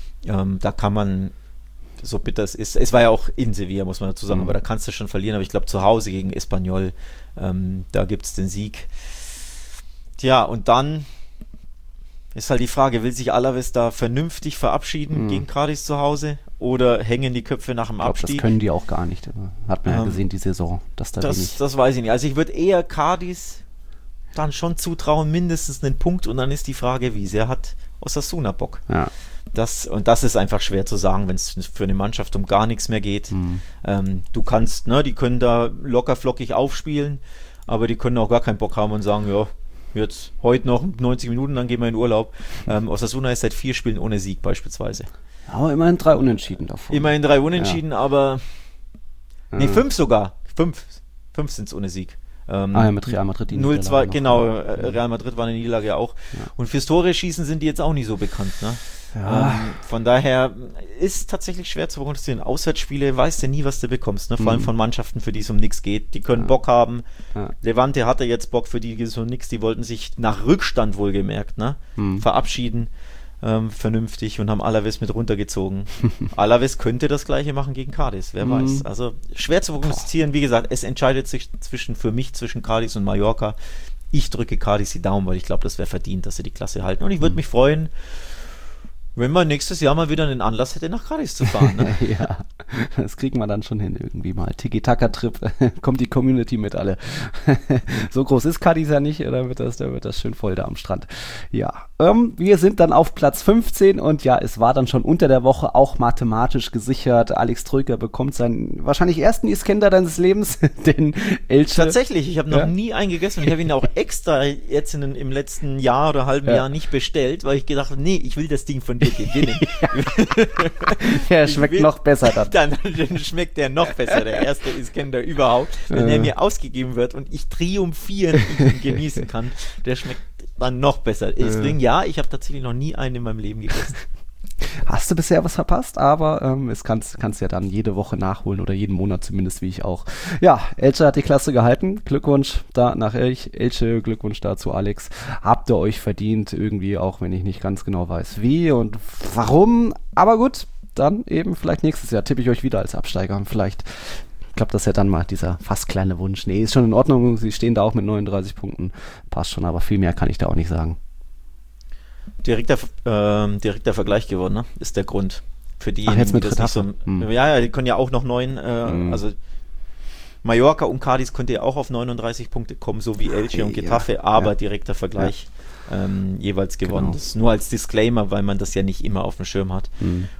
Da kann man, so bitter es war ja auch in Sevilla, muss man dazu sagen, aber da kannst du schon verlieren. Aber ich glaube, zu Hause gegen Espanyol, da gibt es den Sieg. Tja, und dann ist halt die Frage, will sich Alaves da vernünftig verabschieden gegen Cádiz zu Hause oder hängen die Köpfe nach dem Abstieg? Das können die auch gar nicht. Hat man ja gesehen, die Saison. Das weiß ich nicht. Also ich würde eher Cádiz dann schon zutrauen, mindestens einen Punkt, und dann ist die Frage, wie sehr hat Osasuna Bock? Ja. Das ist einfach schwer zu sagen, wenn es für eine Mannschaft um gar nichts mehr geht. Du kannst, die können da locker flockig aufspielen, aber die können auch gar keinen Bock haben und sagen, ja, jetzt heute noch 90 Minuten, dann gehen wir in Urlaub. Osasuna ist seit 4 Spielen ohne Sieg beispielsweise. Aber immerhin 3 Unentschieden davon. Immerhin 3 Unentschieden, aber 5 sogar. 5 sind es ohne Sieg. Mit Real Madrid. 0-2, genau, Real Madrid war eine Niederlage ja auch. Ja. Und fürs Tore schießen sind die jetzt auch nicht so bekannt, ne? Ja. Von daher ist tatsächlich schwer zu prognostizieren. Auswärtsspiele weißt du nie, was du bekommst, ne? Vor allem von Mannschaften, für die es um nichts geht. Die können Bock haben. Ja. Levante hatte jetzt Bock, für die geht es um nichts. Die wollten sich nach Rückstand wohlgemerkt, ne? Verabschieden. Vernünftig und haben Alaves mit runtergezogen. Alaves könnte das Gleiche machen gegen Cádiz, wer weiß. Also schwer zu prognostizieren. Wie gesagt, es entscheidet sich für mich zwischen Cádiz und Mallorca. Ich drücke Cádiz die Daumen, weil ich glaube, das wäre verdient, dass sie die Klasse halten. Und ich würde mich freuen, wenn man nächstes Jahr mal wieder einen Anlass hätte, nach Cádiz zu fahren. Ne? Ja, das kriegen wir dann schon hin irgendwie mal. Tiki-Taka-Trip, kommt die Community mit alle. So groß ist Cádiz ja nicht, da wird das schön voll da am Strand. Ja, wir sind dann auf Platz 15 und ja, es war dann schon unter der Woche auch mathematisch gesichert. Alex Troika bekommt seinen wahrscheinlich ersten Iskender deines Lebens, den Elche. Tatsächlich, ich habe noch nie einen gegessen und ich habe ihn auch extra jetzt im letzten Jahr oder halben Jahr nicht bestellt, weil ich gedacht habe, nee, ich will das Ding von dir gewinnen. Der schmeckt noch besser dann. Dann schmeckt der noch besser, der erste Iskender überhaupt, wenn er mir ausgegeben wird und ich triumphierend ihn genießen kann. Der schmeckt dann noch besser. Deswegen ich habe tatsächlich noch nie einen in meinem Leben gegessen. Hast du bisher was verpasst, aber es kannst ja dann jede Woche nachholen oder jeden Monat zumindest, wie ich auch. Ja, Elche hat die Klasse gehalten. Glückwunsch da nach Elche, Glückwunsch da zu Alex. Habt ihr euch verdient, irgendwie, auch wenn ich nicht ganz genau weiß, wie und warum. Aber gut, dann eben vielleicht nächstes Jahr tippe ich euch wieder als Absteiger und vielleicht klappt das ja dann mal, dieser fast kleine Wunsch. Nee, ist schon in Ordnung, sie stehen da auch mit 39 Punkten. Passt schon, aber viel mehr kann ich da auch nicht sagen. Direkter Vergleich geworden, ne? Ist der Grund. Für diejenigen, jetzt mit die das nicht so... Ja, die können ja auch noch 9, also Mallorca und Cádiz könnte ja auch auf 39 Punkte kommen, so wie Elche und Getafe, aber direkter Vergleich jeweils gewonnen. Genau. Das ist nur als Disclaimer, weil man das ja nicht immer auf dem Schirm hat.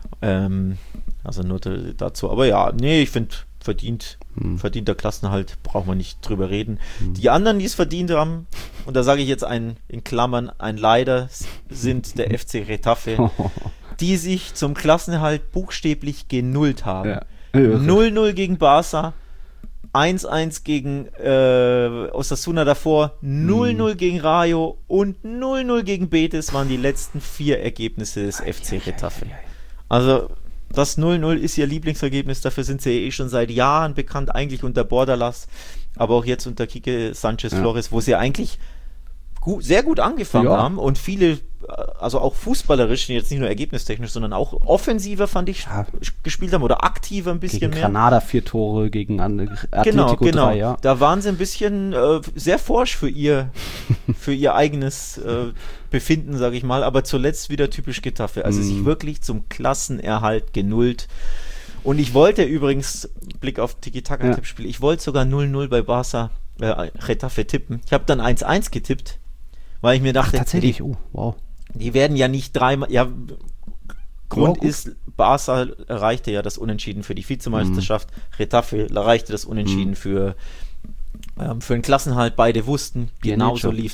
Also nur dazu. Aber ja, nee, ich finde, verdienter Klassenerhalt, braucht man nicht drüber reden. Die anderen, die es verdient haben, und da sage ich jetzt in Klammern ein Leider, sind der FC Getafe, die sich zum Klassenerhalt buchstäblich genullt haben. Ja. 0-0 gegen Barca, 1-1 gegen Osasuna davor, 0-0 gegen Rayo und 0-0 gegen Betis waren die letzten 4 Ergebnisse des FC Getafe. Also das 0-0 ist ihr Lieblingsergebnis, dafür sind sie schon seit Jahren bekannt, eigentlich unter Bordalas, aber auch jetzt unter Quique Sánchez Flores, wo sie eigentlich sehr gut angefangen haben und viele, also auch fußballerisch, jetzt nicht nur ergebnistechnisch, sondern auch offensiver, fand ich, gespielt haben oder aktiver ein bisschen gegen mehr. Granada 4 Tore, gegen Atletico 3, ja. Da waren sie ein bisschen sehr forsch für ihr eigenes Befinden, sage ich mal, aber zuletzt wieder typisch Getafe. Also sich wirklich zum Klassenerhalt genullt. Und ich wollte übrigens, Blick auf Tiki-Taka-Tippspiel, ich wollte sogar 0-0 bei Barca Getafe tippen. Ich habe dann 1-1 getippt, weil ich mir dachte, tatsächlich, die werden ja nicht dreimal, Grund ist, Barca erreichte ja das Unentschieden für die Vizemeisterschaft, Getafe erreichte das Unentschieden für den Klassenhalt. Beide wussten, genauso lief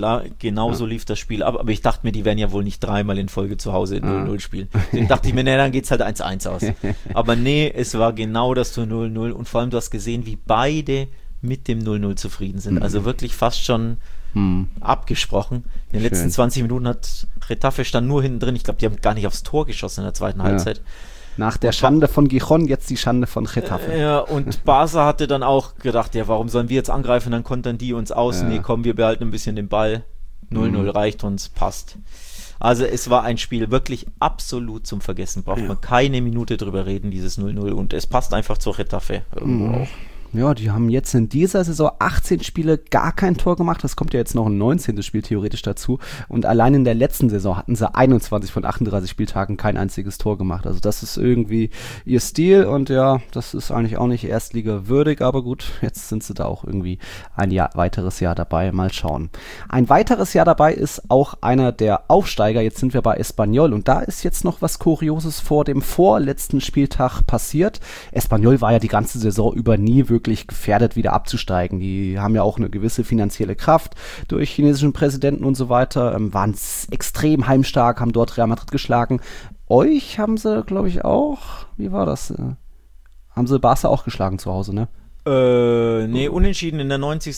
das Spiel ab, aber ich dachte mir, die werden ja wohl nicht dreimal in Folge zu Hause 0-0 spielen. Deswegen dachte ich mir, dann geht's halt 1-1 aus. Aber nee, es war genau das zu 0-0 und vor allem, du hast gesehen, wie beide mit dem 0-0 zufrieden sind. Also wirklich fast schon abgesprochen. In den letzten 20 Minuten hat Getafe stand nur hinten drin. Ich glaube, die haben gar nicht aufs Tor geschossen in der zweiten Halbzeit. Nach der Schande von Gijon, jetzt die Schande von Getafe. Ja, und Barca hatte dann auch gedacht, warum sollen wir jetzt angreifen, dann kontern die uns aus. Nee, komm, wir behalten ein bisschen den Ball. 0-0 reicht uns, passt. Also es war ein Spiel wirklich absolut zum Vergessen. Braucht man keine Minute drüber reden, dieses 0-0. Und es passt einfach zur Getafe irgendwo auch. ja, die haben jetzt in dieser Saison 18 Spiele gar kein Tor gemacht. Das kommt ja jetzt noch ein 19. Spiel theoretisch dazu. Und allein in der letzten Saison hatten sie 21 von 38 Spieltagen kein einziges Tor gemacht. Also das ist irgendwie ihr Stil und ja, das ist eigentlich auch nicht Erstliga würdig, aber gut, jetzt sind sie da auch irgendwie ein weiteres Jahr dabei. Mal schauen. Ein weiteres Jahr dabei ist auch einer der Aufsteiger. Jetzt sind wir bei Espanyol und da ist jetzt noch was Kurioses vor dem vorletzten Spieltag passiert. Espanyol war ja die ganze Saison über nie wirklich gefährdet, wieder abzusteigen. Die haben ja auch eine gewisse finanzielle Kraft durch chinesischen Präsidenten und so weiter, waren extrem heimstark, haben dort Real Madrid geschlagen. Euch haben sie, glaube ich, auch, wie war das? Haben sie Barca auch geschlagen zu Hause, ne? Nee, unentschieden in der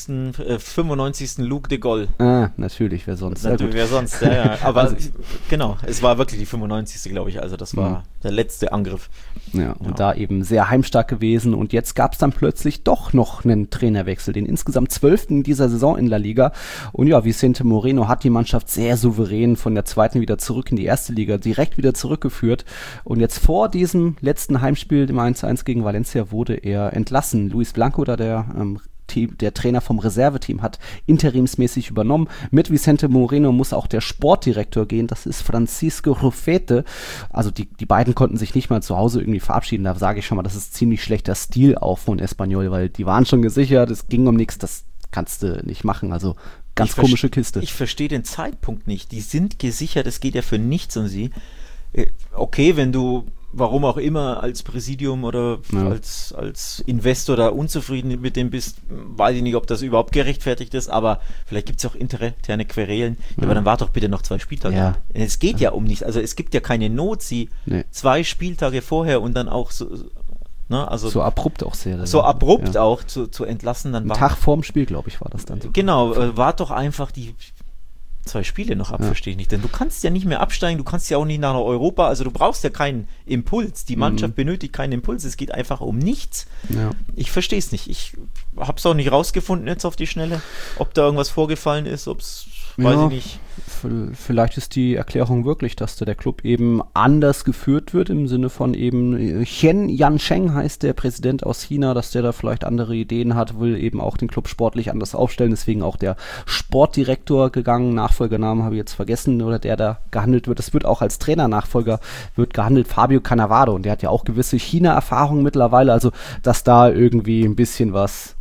95. Luc de Gaulle. Natürlich, wer sonst? Natürlich, wer sonst, ja. Aber also, genau, es war wirklich die 95. glaube ich, also das war der letzte Angriff. Ja, und da eben sehr heimstark gewesen und jetzt gab es dann plötzlich doch noch einen Trainerwechsel, den insgesamt 12. in dieser Saison in La Liga und ja, Vicente Moreno hat die Mannschaft sehr souverän von der zweiten wieder zurück in die erste Liga, direkt wieder zurückgeführt und jetzt vor diesem letzten Heimspiel, dem 1:1 gegen Valencia, wurde er entlassen. Luis Blanco, da der Trainer vom Reserveteam, hat interimsmäßig übernommen. Mit Vicente Moreno muss auch der Sportdirektor gehen, das ist Francisco Rufete. Also die beiden konnten sich nicht mal zu Hause irgendwie verabschieden. Da sage ich schon mal, das ist ziemlich schlechter Stil auch von Espanyol, weil die waren schon gesichert, es ging um nichts, das kannst du nicht machen. Also ganz komische Kiste. Ich verstehe den Zeitpunkt nicht. Die sind gesichert, es geht ja für nichts um sie. Okay, wenn du warum auch immer als Präsidium oder als Investor da unzufrieden mit dem bist, weiß ich nicht, ob das überhaupt gerechtfertigt ist, aber vielleicht gibt es auch interne Querelen. Ja, aber dann wart doch bitte noch 2 Spieltage. Ja. Es geht ja um nichts. Also es gibt ja keine Not, sie 2 Spieltage vorher und dann auch so, ne, also so abrupt auch sehr. So abrupt auch zu entlassen. Dann Tag vorm Spiel, glaube ich, war das dann. Genau, wart doch einfach die 2 Spiele noch ab, verstehe ich nicht. Denn du kannst ja nicht mehr absteigen, du kannst ja auch nicht nach Europa, also du brauchst ja keinen Impuls. Die Mannschaft benötigt keinen Impuls, es geht einfach um nichts. Ja. Ich verstehe es nicht. Ich habe es auch nicht rausgefunden jetzt auf die Schnelle, ob da irgendwas vorgefallen ist, ob es, weiß ich nicht. Vielleicht ist die Erklärung wirklich, dass der Club eben anders geführt wird, im Sinne von eben Chen Yansheng heißt der Präsident aus China, dass der da vielleicht andere Ideen hat, will eben auch den Club sportlich anders aufstellen, deswegen auch der Sportdirektor gegangen, Nachfolgernamen habe ich jetzt vergessen, oder der da gehandelt wird. Es wird auch als Trainernachfolger wird gehandelt Fabio Cannavaro und der hat ja auch gewisse China-Erfahrungen mittlerweile, also dass da irgendwie ein bisschen was,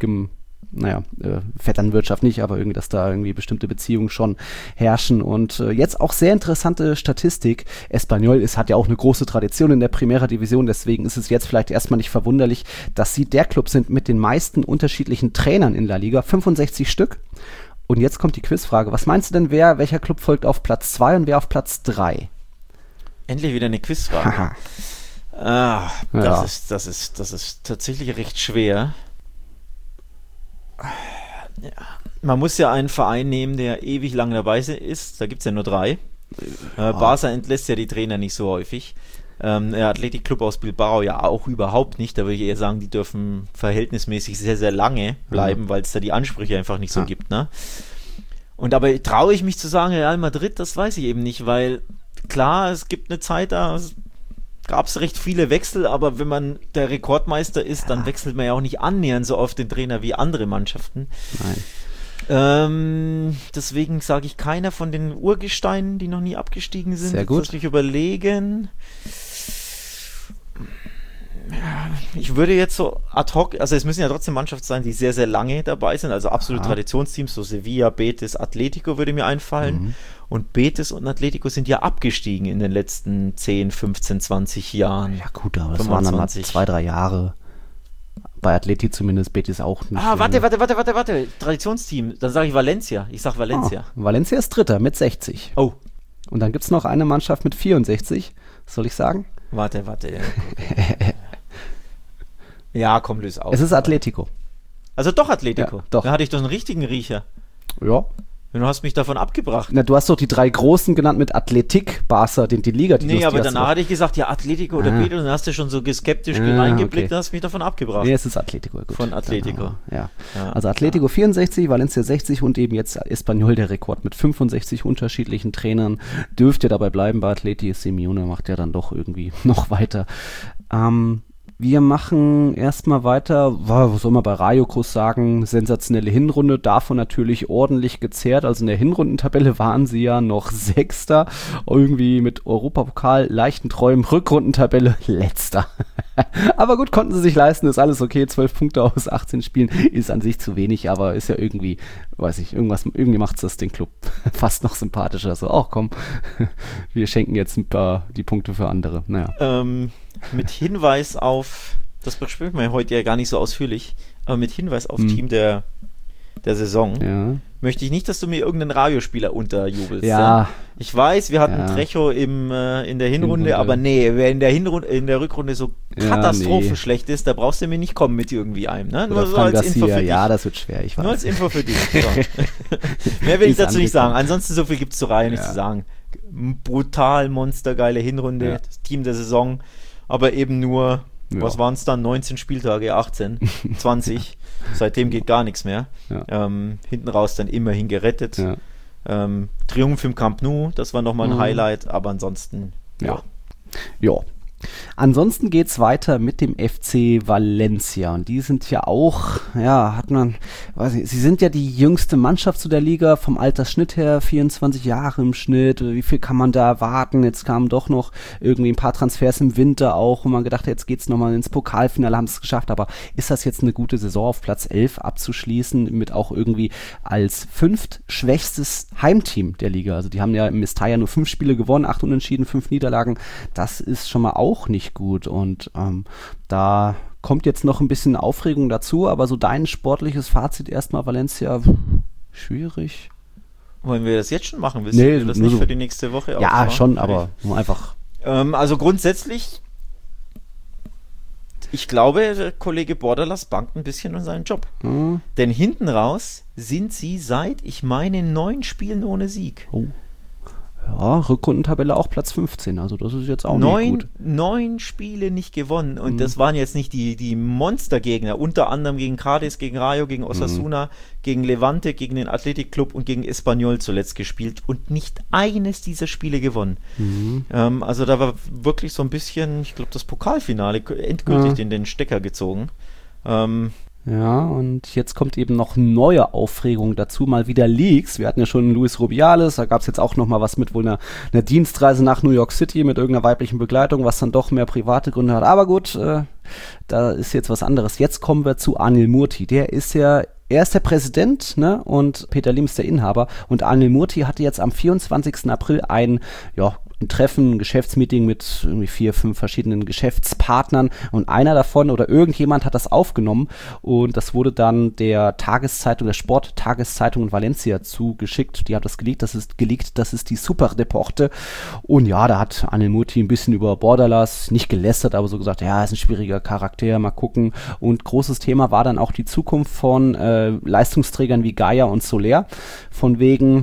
Vetternwirtschaft nicht, aber irgendwie, dass da irgendwie bestimmte Beziehungen schon herrschen und jetzt auch sehr interessante Statistik. Espanyol hat ja auch eine große Tradition in der Primera Division, deswegen ist es jetzt vielleicht erstmal nicht verwunderlich, dass sie der Club sind mit den meisten unterschiedlichen Trainern in La Liga, 65 Stück. Und jetzt kommt die Quizfrage. Was meinst du denn, welcher Club folgt auf Platz 2 und wer auf Platz 3? Endlich wieder eine Quizfrage. Das ist tatsächlich recht schwer. Ja. Man muss ja einen Verein nehmen, der ewig lang dabei ist. Da gibt es ja nur 3. Barca entlässt ja die Trainer nicht so häufig. Der Athletic Club aus Bilbao ja auch überhaupt nicht. Da würde ich eher sagen, die dürfen verhältnismäßig sehr, sehr lange bleiben, weil es da die Ansprüche einfach nicht so gibt. Ne? Und aber traue ich mich zu sagen, Real Madrid, das weiß ich eben nicht, weil klar, es gibt eine Zeit, da gab es recht viele Wechsel, aber wenn man der Rekordmeister ist, dann wechselt man ja auch nicht annähernd so oft den Trainer wie andere Mannschaften. Nein. Deswegen sage ich keiner von den Urgesteinen, die noch nie abgestiegen sind. Sehr gut. Jetzt muss ich überlegen. Ich würde jetzt so ad hoc, also es müssen ja trotzdem Mannschaften sein, die sehr, sehr lange dabei sind, also absolute Traditionsteams, so Sevilla, Betis, Atletico würde mir einfallen. Und Betis und Atletico sind ja abgestiegen in den letzten 10, 15, 20 Jahren. Ja gut, aber das waren dann mal 2, 3 Jahre. Bei Atleti zumindest, Betis auch nicht. Warte. Traditionsteam. Dann sage ich Valencia. Ich sage Valencia. Valencia ist Dritter mit 60. Oh. Und dann gibt es noch eine Mannschaft mit 64. Soll ich sagen? Warte. Ja, komm, löse auf. Es ist Atletico. Also doch Atletico? Ja, doch. Da hatte ich doch einen richtigen Riecher. Ja. Du hast mich davon abgebracht. Na, du hast doch die 3 Großen genannt mit Athletic, Barca, die Liga. Nee, aber danach hatte ich gesagt, ja, Atletico oder Betis, und dann hast du schon so skeptisch reingeblickt, und hast mich davon abgebracht. Nee, es ist Atletico. Gut. Von Atletico. Ja. Also Atletico 64, Valencia 60 und eben jetzt Espanyol der Rekord mit 65 unterschiedlichen Trainern. Dürfte dabei bleiben bei Atleti. Simeone macht ja dann doch irgendwie noch weiter. Wir machen erstmal weiter, was soll man bei Rayo groß sagen, sensationelle Hinrunde, davon natürlich ordentlich gezehrt, also in der Hinrundentabelle waren sie ja noch Sechster, irgendwie mit Europapokal, leichten Träumen, Rückrundentabelle Letzter. Aber gut, konnten sie sich leisten, ist alles okay, 12 Punkte aus 18 Spielen ist an sich zu wenig, aber ist ja irgendwie, weiß ich, irgendwie macht es den Club fast noch sympathischer, so, ach komm, wir schenken jetzt ein paar die Punkte für andere, naja. Mit Hinweis auf, das besprechen wir heute ja gar nicht so ausführlich, aber mit Hinweis auf Team der Saison, möchte ich nicht, dass du mir irgendeinen Radiospieler unterjubelst. Ja. Ich weiß, wir hatten Trejo in der Hinrunde, aber nee, wer in der Rückrunde so katastrophenschlecht ist, da brauchst du mir nicht kommen mit irgendwie einem. Ne? Nur so als Info für dich. Ja, das wird schwer, ich weiß. Nur als Info für dich. So. Mehr will ich dazu nicht sagen. Ansonsten so viel gibt es zu Reihe nicht zu sagen. Brutal, monstergeile Hinrunde, das Team der Saison. Aber eben nur, was waren es dann, 19 Spieltage, 18, 20. Seitdem geht gar nichts mehr. Ja. Hinten raus dann immerhin gerettet. Ja. Triumph im Camp Nou, das war nochmal ein Highlight, aber ansonsten, ja. Ansonsten geht's weiter mit dem FC Valencia und die sind ja auch, sie sind ja die jüngste Mannschaft zu der Liga, vom Altersschnitt her 24 Jahre im Schnitt, wie viel kann man da erwarten, jetzt kamen doch noch irgendwie ein paar Transfers im Winter auch, wo man gedacht hat, jetzt geht's nochmal ins Pokalfinale, haben es geschafft, aber ist das jetzt eine gute Saison auf Platz 11 abzuschließen, mit auch irgendwie als fünftschwächstes Heimteam der Liga, also die haben ja im Mestalla nur 5 Spiele gewonnen, 8 Unentschieden, 5 Niederlagen, das ist schon mal auch nicht gut und da kommt jetzt noch ein bisschen Aufregung dazu, aber so dein sportliches Fazit erstmal, Valencia, schwierig. Wollen wir das jetzt schon machen? Willst du das nicht für die nächste Woche aufmachen? Ja, schon, aber nur einfach. Also grundsätzlich, ich glaube, der Kollege Bordalas bangt ein bisschen um seinen Job. Denn hinten raus sind sie seit, ich meine, 9 Spielen ohne Sieg. Oh. Ja, Rückrundentabelle auch Platz 15, also das ist jetzt auch nicht gut. 9 Spiele nicht gewonnen und das waren jetzt nicht die Monstergegner, unter anderem gegen Cadiz, gegen Rayo, gegen Osasuna, gegen Levante, gegen den Athletic Club und gegen Espanyol zuletzt gespielt und nicht eines dieser Spiele gewonnen. Also da war wirklich so ein bisschen, ich glaube, das Pokalfinale endgültig in den Stecker gezogen. Ja, und jetzt kommt eben noch neue Aufregung dazu, mal wieder Leaks. Wir hatten ja schon Luis Rubiales, da gab es jetzt auch noch mal was mit wohl einer Dienstreise nach New York City mit irgendeiner weiblichen Begleitung, was dann doch mehr private Gründe hat. Aber gut, da ist jetzt was anderes. Jetzt kommen wir zu Anil Murti. Er ist der Präsident, ne, und Peter Lim ist der Inhaber. Und Anil Murti hatte jetzt am 24. April ein Treffen, ein Geschäftsmeeting mit irgendwie 4, 5 verschiedenen Geschäftspartnern und einer davon oder irgendjemand hat das aufgenommen und das wurde dann der Tageszeitung, der Sporttageszeitung in Valencia zugeschickt. Die hat das geleakt, das ist die Superdeporte und ja, da hat Anil Murti ein bisschen über Bordalas, nicht gelästert, aber so gesagt, ja, ist ein schwieriger Charakter, mal gucken. Und großes Thema war dann auch die Zukunft von Leistungsträgern wie Gaia und Soler, von wegen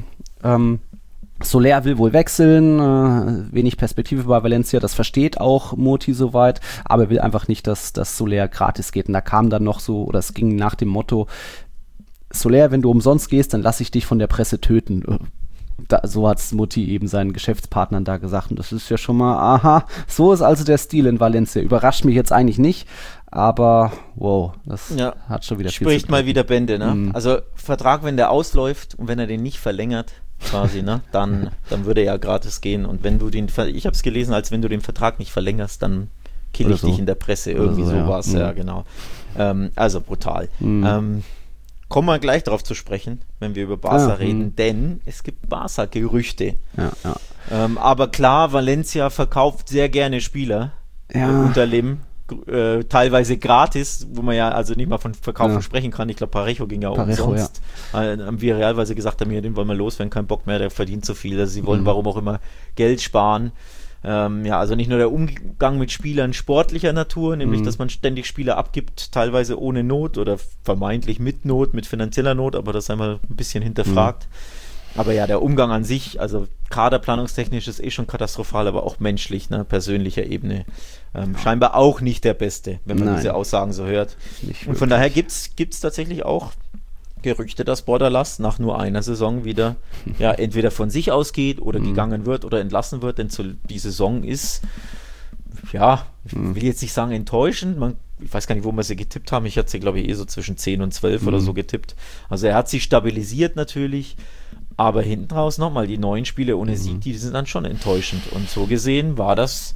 Soler will wohl wechseln, wenig Perspektive bei Valencia, das versteht auch Murti soweit, aber er will einfach nicht, dass Soler gratis geht. Und da kam dann noch so, oder es ging nach dem Motto, Soler, wenn du umsonst gehst, dann lasse ich dich von der Presse töten. So hat Murti eben seinen Geschäftspartnern da gesagt. Und das ist ja schon mal, aha, so ist also der Stil in Valencia. Überrascht mich jetzt eigentlich nicht, aber wow, das hat schon wieder viel zu tun. Spricht mal wieder Bände, ne? Also Vertrag, wenn der ausläuft und wenn er den nicht verlängert, quasi, ne? Dann würde er ja gratis gehen. Und wenn du ich habe es gelesen, als wenn du den Vertrag nicht verlängerst, dann kill ich dich in der Presse. Irgendwie so war es, ja, genau. Also brutal. Kommen wir gleich darauf zu sprechen, wenn wir über Barca reden, denn es gibt Barca-Gerüchte. Aber klar, Valencia verkauft sehr gerne Spieler unter Lim. Teilweise gratis, wo man ja also nicht mal von Verkaufen sprechen kann. Ich glaube, Parejo ging ja umsonst. Haben wir realweise gesagt, den wollen wir loswerden, kein Bock mehr, der verdient zu viel. Also sie wollen, warum auch immer, Geld sparen. Also nicht nur der Umgang mit Spielern sportlicher Natur, nämlich, dass man ständig Spieler abgibt, teilweise ohne Not oder vermeintlich mit Not, mit finanzieller Not, aber das einmal ein bisschen hinterfragt. Aber ja, der Umgang an sich, also kaderplanungstechnisch ist schon katastrophal, aber auch menschlich, ne, persönlicher Ebene, scheinbar auch nicht der Beste, wenn man diese Aussagen so hört. Und von daher gibt's tatsächlich auch Gerüchte, dass Bordalas nach nur einer Saison wieder entweder von sich ausgeht oder gegangen wird oder entlassen wird, denn die Saison ist, ich will jetzt nicht sagen enttäuschend, ich weiß gar nicht, wo wir sie getippt haben, ich hatte sie, glaube ich, so zwischen 10 und 12 oder so getippt. Also er hat sich stabilisiert natürlich, aber hinten raus nochmal, die 9 Spiele ohne Sieg, die sind dann schon enttäuschend. Und so gesehen war das,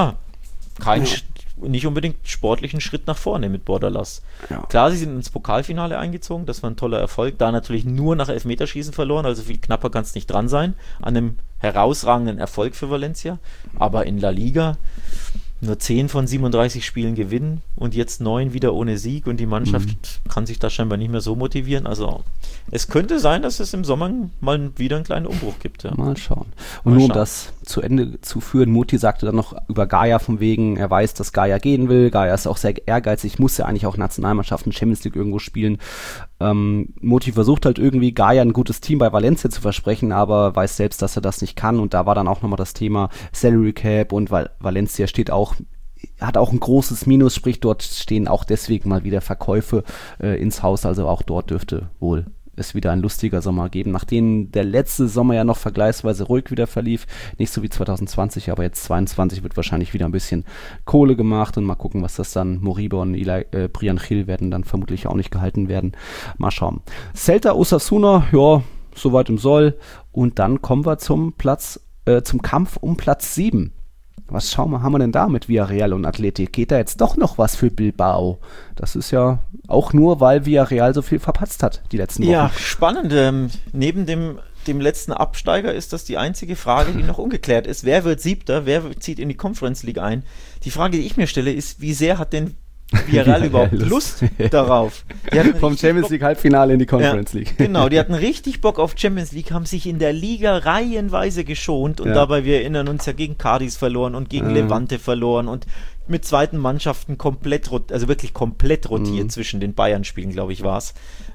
nicht unbedingt sportlichen Schritt nach vorne mit Bordalas. Ja. Klar, sie sind ins Pokalfinale eingezogen, das war ein toller Erfolg, da natürlich nur nach Elfmeterschießen verloren, also viel knapper kann es nicht dran sein, an einem herausragenden Erfolg für Valencia, aber in La Liga nur 10 von 37 Spielen gewinnen und jetzt 9 wieder ohne Sieg und die Mannschaft kann sich da scheinbar nicht mehr so motivieren. Also es könnte sein, dass es im Sommer mal wieder einen kleinen Umbruch gibt. Ja. Mal schauen. Und nur um das zu Ende zu führen, Muti sagte dann noch über Gaia von wegen, er weiß, dass Gaia gehen will. Gaia ist auch sehr ehrgeizig, muss ja eigentlich auch Nationalmannschaften Champions League irgendwo spielen. Muti versucht halt irgendwie Gaia ein gutes Team bei Valencia zu versprechen, aber weiß selbst, dass er das nicht kann. Und da war dann auch nochmal das Thema Salary Cap und Valencia hat auch ein großes Minus, sprich dort stehen auch deswegen mal wieder Verkäufe ins Haus, also auch dort dürfte wohl es wieder ein lustiger Sommer geben, nachdem der letzte Sommer ja noch vergleichsweise ruhig wieder verlief, nicht so wie 2020, aber jetzt 2022 wird wahrscheinlich wieder ein bisschen Kohle gemacht und mal gucken, was das dann, Moriba und Brian Gil werden dann vermutlich auch nicht gehalten werden, mal schauen. Celta Osasuna, ja, soweit im Soll und dann kommen wir zum Kampf um Platz 7. Was haben wir denn da mit Villarreal und Athletic? Geht da jetzt doch noch was für Bilbao? Das ist ja auch nur, weil Villarreal so viel verpatzt hat die letzten Wochen. Ja, spannend. Neben dem letzten Absteiger ist das die einzige Frage, die noch ungeklärt ist. Wer wird Siebter? Wer zieht in die Conference League ein? Die Frage, die ich mir stelle, ist, wie sehr hat denn Villarreal überhaupt Lust darauf? Vom Champions League Halbfinale in die Conference League. Genau, die hatten richtig Bock auf Champions League, haben sich in der Liga reihenweise geschont und dabei, wir erinnern uns ja, gegen Cadiz verloren und gegen Levante verloren und mit zweiten Mannschaften wirklich komplett rotiert zwischen den Bayern-Spielen, glaube ich, war es.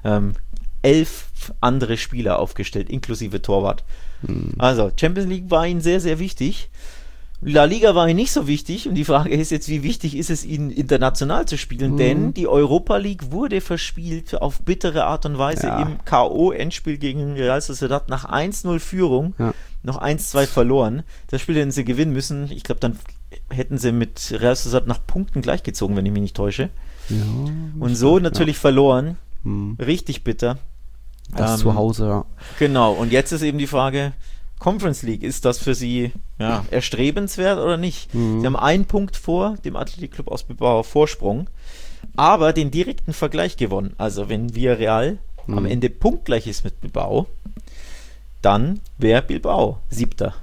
11 andere Spieler aufgestellt, inklusive Torwart. Also, Champions League war ihnen sehr, sehr wichtig. La Liga war ihnen nicht so wichtig und die Frage ist jetzt, wie wichtig ist es ihnen international zu spielen, denn die Europa League wurde verspielt auf bittere Art und Weise im K.O.-Endspiel gegen Real Sociedad nach 1-0 Führung, noch 1-2 verloren. Das Spiel hätten sie gewinnen müssen, ich glaube dann hätten sie mit Real Sociedad nach Punkten gleichgezogen, wenn ich mich nicht täusche. Ja, und so natürlich verloren, richtig bitter. Das zu Hause, ja. Genau, und jetzt ist eben die Frage, Conference League, ist das für sie erstrebenswert oder nicht? Sie haben 1 Punkt vor dem Athletic Club aus Bilbao Vorsprung, aber den direkten Vergleich gewonnen. Also wenn Villarreal am Ende punktgleich ist mit Bilbao, dann wäre Bilbao Siebter.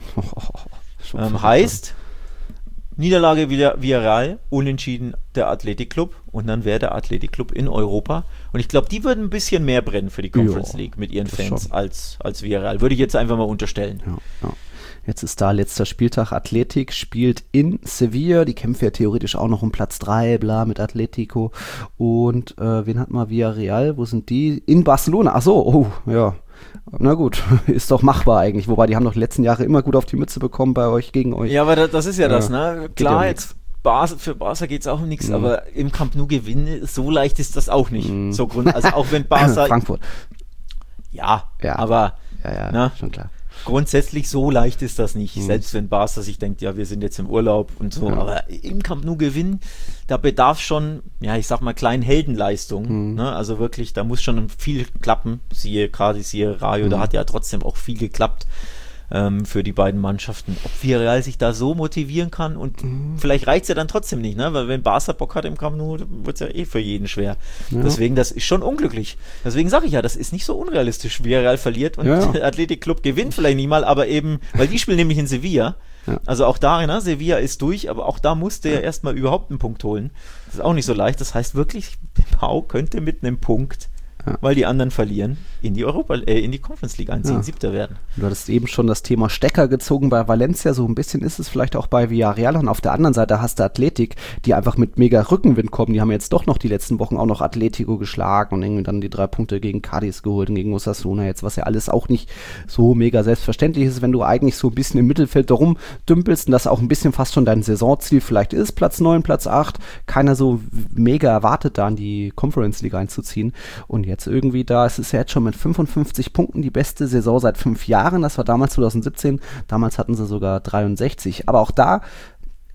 Heißt, Niederlage Villarreal, Unentschieden der Athletic Club und dann wäre der Athletic Club in Europa. Und ich glaube, die würden ein bisschen mehr brennen für die Conference League mit ihren Fans als Villarreal. Würde ich jetzt einfach mal unterstellen. Ja. Jetzt ist da letzter Spieltag. Athletic spielt in Sevilla. Die kämpfen ja theoretisch auch noch um Platz 3, bla, mit Atletico. Und wen hat mal Villarreal? Wo sind die? In Barcelona. Ach so, ja. Na gut, ist doch machbar eigentlich. Wobei, die haben doch die letzten Jahre immer gut auf die Mütze bekommen gegen euch. Ja, aber das ist ja das, ne? Klar, jetzt für Barca geht es auch um nichts, aber im Camp Nou gewinnen, so leicht ist das auch nicht. Also auch wenn Barca... Frankfurt. Ja, aber... Ja, schon klar. Grundsätzlich so leicht ist das nicht, selbst wenn Barca sich denkt, ja, wir sind jetzt im Urlaub und so, aber im Camp Nou gewinnen, da bedarf schon, ich sag mal, kleinen Heldenleistungen, ne? Also wirklich, da muss schon viel klappen, siehe Rayo, da hat ja trotzdem auch viel geklappt für die beiden Mannschaften. Ob Villarreal sich da so motivieren kann und vielleicht reicht es ja dann trotzdem nicht, ne? Weil wenn Barca Bock hat im Camp Nou, wird es ja für jeden schwer. Ja. Deswegen, das ist schon unglücklich. Deswegen sage ich ja, das ist nicht so unrealistisch. Villarreal verliert und der Athletic Club gewinnt vielleicht nicht mal, aber eben, weil die spielen nämlich in Sevilla. Ja. Also auch da, ne? Sevilla ist durch, aber auch da musste er erstmal überhaupt einen Punkt holen. Das ist auch nicht so leicht. Das heißt wirklich, Bilbao könnte mit einem Punkt, weil die anderen verlieren, in die Conference League einziehen, Siebter werden. Du hattest eben schon das Thema Stecker gezogen bei Valencia, so ein bisschen ist es vielleicht auch bei Villarreal und auf der anderen Seite hast du Athletic, die einfach mit mega Rückenwind kommen, die haben jetzt doch noch die letzten Wochen auch noch Atletico geschlagen und irgendwie dann die 3 Punkte gegen Cadiz geholt und gegen Osasuna jetzt, was ja alles auch nicht so mega selbstverständlich ist, wenn du eigentlich so ein bisschen im Mittelfeld da rumdümpelst und das auch ein bisschen fast schon dein Saisonziel vielleicht ist, Platz 9, Platz 8, keiner so mega erwartet da in die Conference League einzuziehen und jetzt irgendwie da, es ist ja jetzt schon mit 55 Punkten die beste Saison seit 5 Jahren, das war damals 2017, damals hatten sie sogar 63, aber auch da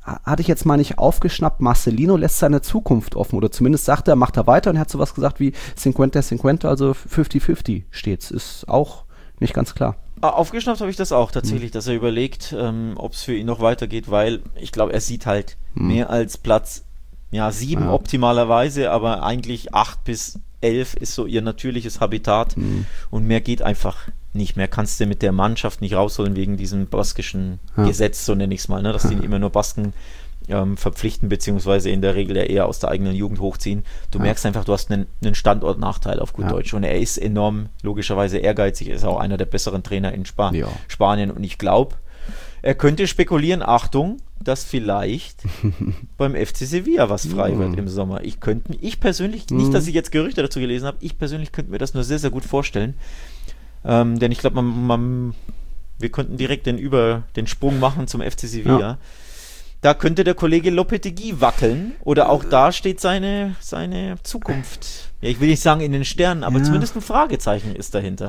hatte ich jetzt mal nicht aufgeschnappt, Marcelino lässt seine Zukunft offen oder zumindest sagt er, macht er weiter und er hat sowas gesagt wie 50-50, also 50-50 steht's. Ist auch nicht ganz klar. Aufgeschnappt habe ich das auch tatsächlich, dass er überlegt, ob es für ihn noch weitergeht, weil ich glaube, er sieht halt mehr als Platz 7 optimalerweise, aber eigentlich 8 bis 11 ist so ihr natürliches Habitat und mehr geht einfach nicht. Mehr kannst du mit der Mannschaft nicht rausholen wegen diesem baskischen Gesetz, so nenne ich es mal, ne? Dass die immer nur Basken verpflichten, beziehungsweise in der Regel eher aus der eigenen Jugend hochziehen. Du merkst einfach, du hast einen Standortnachteil auf gut Deutsch und er ist enorm, logischerweise ehrgeizig, er ist auch einer der besseren Trainer in Spanien und ich glaube, er könnte spekulieren, Achtung, dass vielleicht beim FC Sevilla was frei wird im Sommer. Ich persönlich, nicht, dass ich jetzt Gerüchte dazu gelesen habe, ich persönlich könnte mir das nur sehr, sehr gut vorstellen, denn ich glaube, wir könnten direkt den Sprung machen zum FC Sevilla. Ja. Da könnte der Kollege Lopetegui wackeln oder auch da steht seine Zukunft. Ja, ich will nicht sagen in den Sternen, aber zumindest ein Fragezeichen ist dahinter.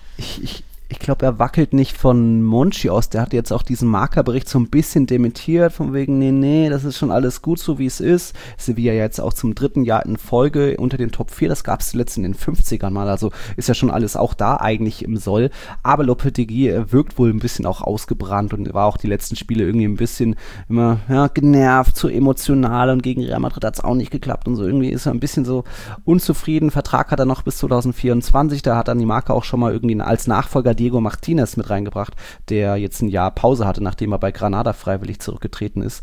Ich glaube, er wackelt nicht von Monchi aus. Der hat jetzt auch diesen Marca-Bericht so ein bisschen dementiert, von wegen, nee, das ist schon alles gut, so wie es ist. Sevilla jetzt auch zum 3. Jahr in Folge unter den Top 4. Das gab es zuletzt in den 50ern mal. Also ist ja schon alles auch da eigentlich im Soll. Aber Lopetegui wirkt wohl ein bisschen auch ausgebrannt und war auch die letzten Spiele irgendwie ein bisschen immer genervt, zu emotional und gegen Real Madrid hat es auch nicht geklappt und so. Irgendwie ist er ein bisschen so unzufrieden. Vertrag hat er noch bis 2024. Da hat dann die Marca auch schon mal irgendwie als Nachfolger Diego Martinez mit reingebracht, der jetzt ein Jahr Pause hatte, nachdem er bei Granada freiwillig zurückgetreten ist.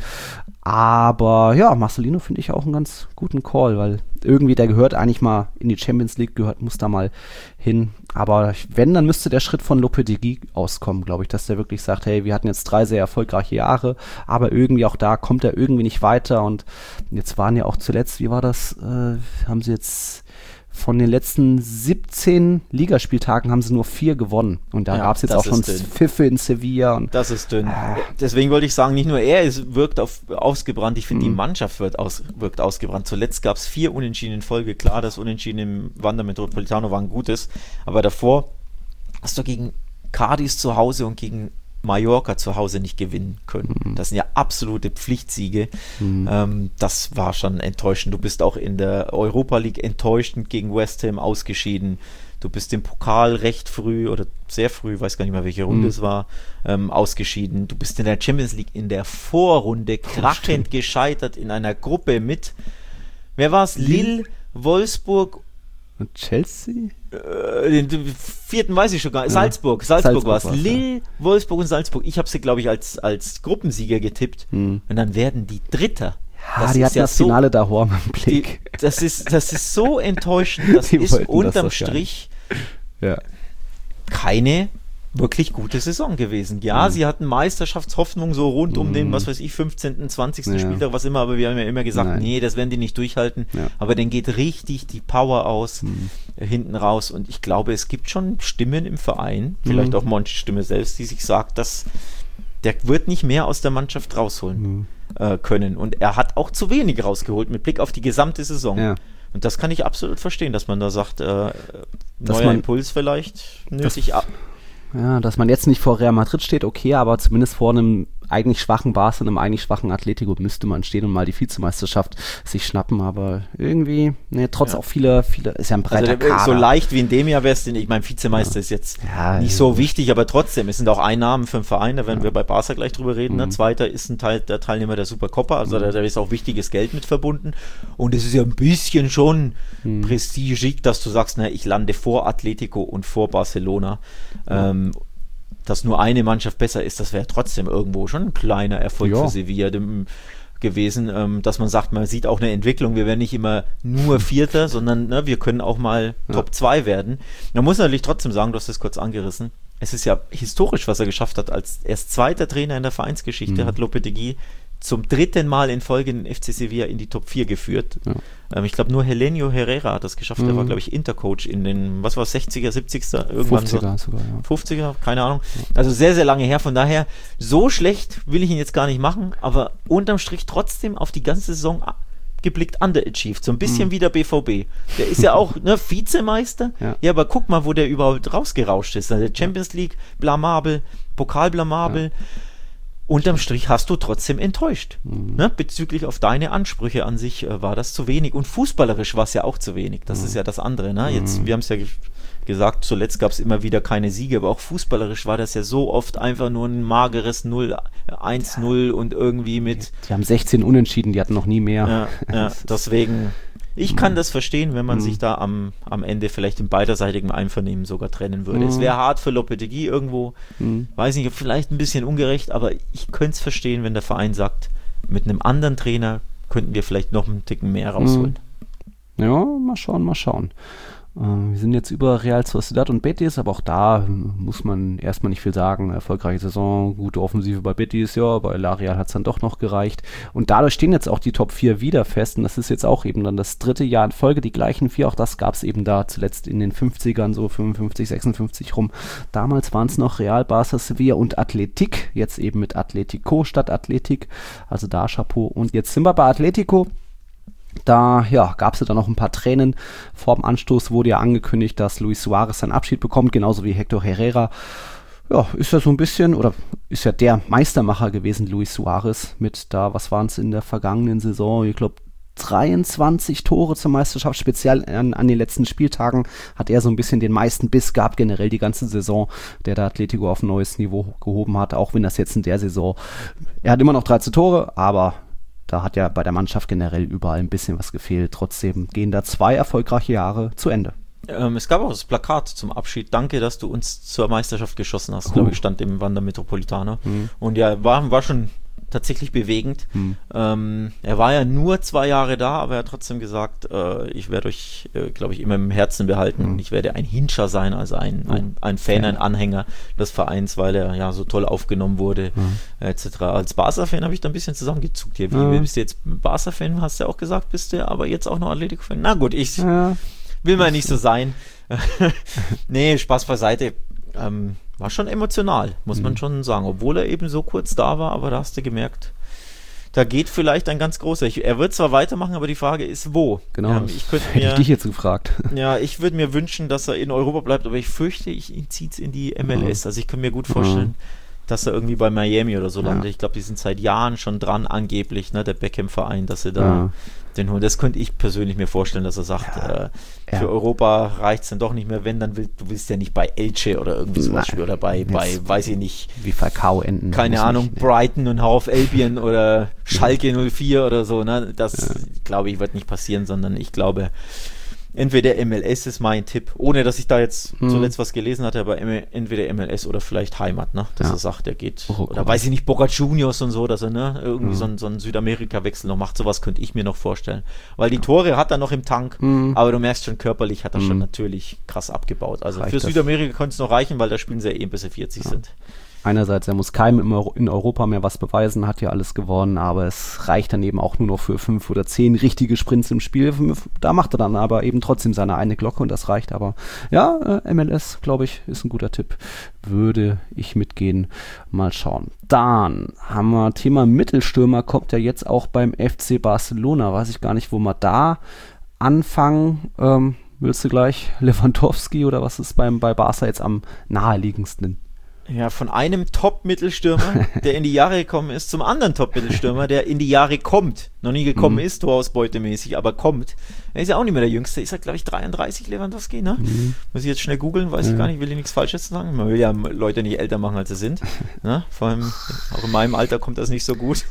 Aber ja, Marcelino finde ich auch einen ganz guten Call, weil irgendwie der gehört eigentlich mal in die Champions League, muss da mal hin. Aber wenn, dann müsste der Schritt von Lopetegui auskommen, glaube ich, dass der wirklich sagt, hey, wir hatten jetzt 3 sehr erfolgreiche Jahre, aber irgendwie auch da kommt er irgendwie nicht weiter. Und jetzt waren ja auch zuletzt, wie war das, haben sie jetzt von den letzten 17 Ligaspieltagen haben sie nur 4 gewonnen. Und da gab es jetzt auch schon Pfiffe in Sevilla. Und das ist dünn. Deswegen wollte ich sagen, nicht nur er wirkt ausgebrannt, ich finde, die Mannschaft wirkt ausgebrannt. Zuletzt gab es 4 Unentschieden in Folge. Klar, das Unentschieden im Wanda Metropolitano war ein gutes, aber davor hast du gegen Cadiz zu Hause und gegen Mallorca zu Hause nicht gewinnen können. Das sind ja absolute Pflichtsiege. Das war schon enttäuschend. Du bist auch in der Europa League enttäuschend gegen West Ham ausgeschieden. Du bist im Pokal recht früh oder sehr früh, weiß gar nicht mehr, welche Runde es war, ausgeschieden. Du bist in der Champions League in der Vorrunde krachend gescheitert in einer Gruppe mit, wer war es? Lille, Wolfsburg und Chelsea? Den 4. weiß ich schon gar nicht. Salzburg war es. Lille, Wolfsburg und Salzburg. Ich habe sie, glaube ich, als Gruppensieger getippt. Und dann werden die Dritter. Ja, die hatten das Finale da im Blick. Das ist so enttäuschend. Das ist unterm Strich keine wirklich gute Saison gewesen. Ja, sie hatten Meisterschaftshoffnung so rund um den, 15., 20. Spieltag, was immer, aber wir haben ja immer gesagt, nee, das werden die nicht durchhalten. Ja. Aber dann geht richtig die Power aus hinten raus und ich glaube, es gibt schon Stimmen im Verein, vielleicht auch Monchis Stimme selbst, die sich sagt, dass der wird nicht mehr aus der Mannschaft rausholen können und er hat auch zu wenig rausgeholt mit Blick auf die gesamte Saison. Ja. Und das kann ich absolut verstehen, dass man da sagt, neuer Impuls vielleicht nötig ab. Ja, dass man jetzt nicht vor Real Madrid steht, okay, aber zumindest vor einem eigentlich schwachen Barca und einem eigentlich schwachen Atletico müsste man stehen und mal die Vizemeisterschaft sich schnappen, aber irgendwie, trotz auch viele, ist ja ein breiter Kader. So leicht wie in dem Jahr wäre es, ich meine, Vizemeister ist jetzt nicht so wichtig, aber trotzdem, es sind auch Einnahmen für den Verein, da werden wir bei Barca gleich drüber reden, ne? Zweiter ist der Teilnehmer der Supercopa, also da ist auch wichtiges Geld mit verbunden und es ist ja ein bisschen schon prestigig, dass du sagst, ich lande vor Atletico und vor Barcelona, dass nur eine Mannschaft besser ist, das wäre trotzdem irgendwo schon ein kleiner Erfolg für Sevilla gewesen, dass man sagt, man sieht auch eine Entwicklung, wir werden nicht immer nur Vierter, sondern wir können auch mal Top 2 werden. Man muss natürlich trotzdem sagen, du hast das kurz angerissen, es ist ja historisch, was er geschafft hat, als erst zweiter Trainer in der Vereinsgeschichte hat Lopetegui zum 3. Mal in Folge den FC Sevilla in die Top 4 geführt. Ja. Ich glaube, nur Helenio Herrera hat das geschafft. Der war, glaube ich, Intercoach in den, 60er, 70er? Irgendwann 50er sogar, 50er, keine Ahnung. Also sehr, sehr lange her. Von daher, so schlecht will ich ihn jetzt gar nicht machen, aber unterm Strich trotzdem auf die ganze Saison geblickt underachieved. So ein bisschen wie der BVB. Der ist ja auch Vizemeister. Ja, aber guck mal, wo der überhaupt rausgerauscht ist. Also Champions League blamabel, Pokal blamabel. unterm Strich hast du trotzdem enttäuscht. Ne? Bezüglich auf deine Ansprüche an sich war das zu wenig. Und fußballerisch war es ja auch zu wenig. Das ist ja das andere. Ne? Jetzt, wir haben es ja gesagt, zuletzt gab es immer wieder keine Siege, aber auch fußballerisch war das ja so oft einfach nur ein mageres 1-0 und irgendwie mit... Die haben 16 Unentschieden, die hatten noch nie mehr. Ja, deswegen... Ich kann das verstehen, wenn man sich da am Ende vielleicht im beiderseitigen Einvernehmen sogar trennen würde. Es wäre hart für Lopetegui irgendwo, weiß nicht, vielleicht ein bisschen ungerecht, aber ich könnte es verstehen, wenn der Verein sagt, mit einem anderen Trainer könnten wir vielleicht noch einen Ticken mehr rausholen. Ja, mal schauen. Wir sind jetzt über Real Sociedad und Betis, aber auch da muss man erstmal nicht viel sagen. Erfolgreiche Saison, gute Offensive bei Betis, ja, bei La Real hat es dann doch noch gereicht. Und dadurch stehen jetzt auch die Top 4 wieder fest und das ist jetzt auch eben dann das 3. Jahr in Folge, die gleichen 4, auch das gab es eben da zuletzt in den 50ern, so 55, 56 rum. Damals waren es noch Real, Barca, Sevilla und Athletic, jetzt eben mit Atletico statt Athletic, also da Chapeau. Und jetzt sind wir bei Atletico. Da gab es ja dann noch ein paar Tränen. Vor dem Anstoß wurde ja angekündigt, dass Luis Suarez seinen Abschied bekommt, genauso wie Hector Herrera. Ja, ist ja so ein bisschen, oder ist ja der Meistermacher gewesen, Luis Suarez, mit da, was waren es in der vergangenen Saison? Ich glaube, 23 Tore zur Meisterschaft, speziell an den letzten Spieltagen hat er so ein bisschen den meisten Biss gehabt, generell die ganze Saison, der da Atletico auf ein neues Niveau gehoben hat, auch wenn das jetzt in der Saison, er hat immer noch 13 Tore, aber da hat ja bei der Mannschaft generell überall ein bisschen was gefehlt. Trotzdem gehen da 2 erfolgreiche Jahre zu Ende. Es gab auch das Plakat zum Abschied. Danke, dass du uns zur Meisterschaft geschossen hast, glaube ich, stand im Wander Metropolitano. Und ja, war schon tatsächlich bewegend. Er war ja nur 2 Jahre da, aber er hat trotzdem gesagt, ich werde euch, glaube ich, immer im Herzen behalten und ich werde ein Hinscher sein, also ein Fan, ein Anhänger des Vereins, weil er ja so toll aufgenommen wurde, etc. Als Barca-Fan habe ich da ein bisschen zusammengezuckt hier. Wie bist du jetzt Barca-Fan, hast du ja auch gesagt, bist du, aber jetzt auch noch Atletico-Fan? Na gut, ich will mal nicht so sein. Nee, Spaß beiseite. War schon emotional, muss man schon sagen, obwohl er eben so kurz da war, aber da hast du gemerkt, da geht vielleicht ein ganz großer. Er wird zwar weitermachen, aber die Frage ist, wo? Genau, hätte ich dich jetzt gefragt. Ja, ich würde mir wünschen, dass er in Europa bleibt, aber ich fürchte, ihn zieht es in die MLS. Also ich kann mir gut vorstellen, dass er irgendwie bei Miami oder so landet. Ich glaube, die sind seit Jahren schon dran, angeblich, ne, der Beckham-Verein, dass sie da den holen. Das könnte ich persönlich mir vorstellen, dass er sagt, für Europa reicht es dann doch nicht mehr, wenn, dann du willst ja nicht bei Elche oder irgendwie sowas spielen oder bei, weiß ich nicht. Wie Falcao enden. Keine Ahnung, nicht, Brighton und Hove Albion oder Schalke 04 oder so, ne? Das, glaube ich, wird nicht passieren, sondern ich glaube, entweder MLS ist mein Tipp, ohne dass ich da jetzt zuletzt was gelesen hatte, aber entweder MLS oder vielleicht Heimat, ne? Dass er sagt, er geht, oder weiß ich nicht, Boca Juniors und so, dass er irgendwie so einen Südamerika-Wechsel noch macht, sowas könnte ich mir noch vorstellen. Weil die Tore hat er noch im Tank, aber du merkst schon, körperlich hat er schon natürlich krass abgebaut. Also für Südamerika könnte es noch reichen, weil da spielen sie ja bis sie 40 sind. Einerseits, er muss keinem in Europa mehr was beweisen, hat ja alles gewonnen, aber es reicht dann eben auch nur noch für 5 oder 10 richtige Sprints im Spiel. Da macht er dann aber eben trotzdem seine eine Glocke und das reicht. Aber ja, MLS, glaube ich, ist ein guter Tipp. Würde ich mitgehen. Mal schauen. Dann haben wir Thema Mittelstürmer, kommt ja jetzt auch beim FC Barcelona. Weiß ich gar nicht, wo wir da anfangen. Willst du gleich Lewandowski oder was ist bei Barca jetzt am naheliegendsten? Ja, von einem Top-Mittelstürmer, der in die Jahre gekommen ist, zum anderen Top-Mittelstürmer, der in die Jahre kommt. Noch nie gekommen ist, torausbeutemäßig, aber kommt. Er ist ja auch nicht mehr der Jüngste. Ist er, glaube ich, 33, Lewandowski, ne? Muss ich jetzt schnell googeln, weiß ich gar nicht, will ich nichts Falsches sagen. Man will ja Leute nicht älter machen, als sie sind. Ne? Vor allem, auch in meinem Alter kommt das nicht so gut.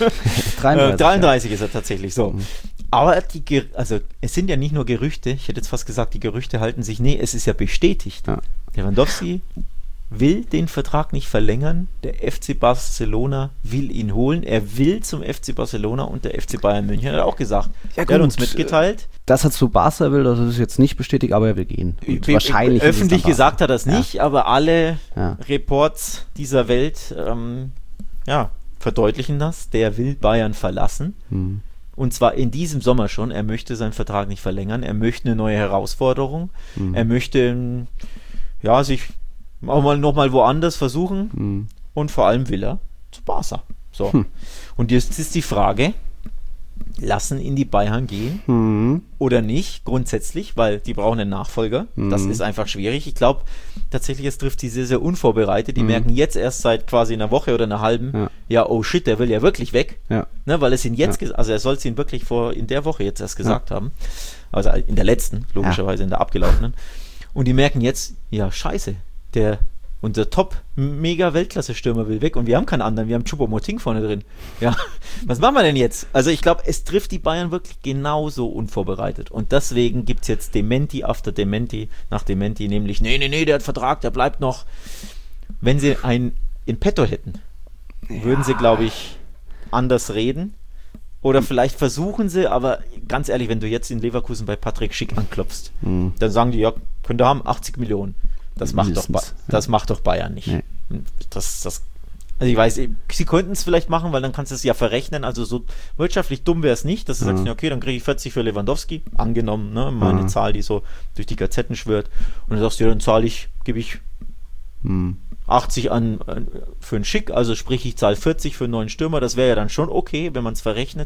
33 ist er tatsächlich, so. Aber es sind ja nicht nur Gerüchte, ich hätte jetzt fast gesagt, die Gerüchte halten sich, nee, es ist ja bestätigt. Ja. Lewandowski will den Vertrag nicht verlängern, der FC Barcelona will ihn holen, er will zum FC Barcelona und der FC Bayern München hat auch gesagt, er hat uns mitgeteilt. Dass er zu Barca will, das ist jetzt nicht bestätigt, aber er will gehen. Wahrscheinlich öffentlich gesagt hat er das nicht, aber alle Reports dieser Welt verdeutlichen das, der will Bayern verlassen. Und zwar in diesem Sommer schon, er möchte seinen Vertrag nicht verlängern, er möchte eine neue Herausforderung, er möchte sich auch nochmal woanders versuchen und vor allem will er zu Barca. So. Und jetzt ist die Frage, lassen ihn die Bayern gehen oder nicht, grundsätzlich, weil die brauchen einen Nachfolger. Das ist einfach schwierig. Ich glaube, tatsächlich, es trifft die sehr, sehr unvorbereitet. Die merken jetzt erst seit quasi einer Woche oder einer halben, oh shit, der will ja wirklich weg. Ja. Ne, weil es ihn jetzt, also er soll es ihn wirklich in der Woche jetzt erst gesagt haben. Also in der letzten, logischerweise in der abgelaufenen. Und die merken jetzt, ja, scheiße, unser Top-Mega-Weltklasse-Stürmer will weg und wir haben keinen anderen, wir haben Choupo-Moting vorne drin. Ja, was machen wir denn jetzt? Also ich glaube, es trifft die Bayern wirklich genauso unvorbereitet und deswegen gibt es jetzt Dementi after Dementi nach Dementi, nämlich, nee, der hat Vertrag, der bleibt noch. Wenn sie einen in petto hätten, würden sie, glaube ich, anders reden oder vielleicht versuchen sie, aber ganz ehrlich, wenn du jetzt in Leverkusen bei Patrick Schick anklopfst, dann sagen die, ja, könnt ihr haben, 80 Millionen. Das macht doch Bayern nicht. Nee. Also ich weiß, sie könnten es vielleicht machen, weil dann kannst du es ja verrechnen. Also so wirtschaftlich dumm wäre es nicht, dass du sagst, okay, dann kriege ich 40 für Lewandowski, angenommen, ne, meine Zahl, die so durch die Gazetten schwirrt. Und dann sagst du, ja, dann gebe ich 80 an für einen Schick, also sprich, ich zahle 40 für einen neuen Stürmer. Das wäre ja dann schon okay, wenn man es verrechnet.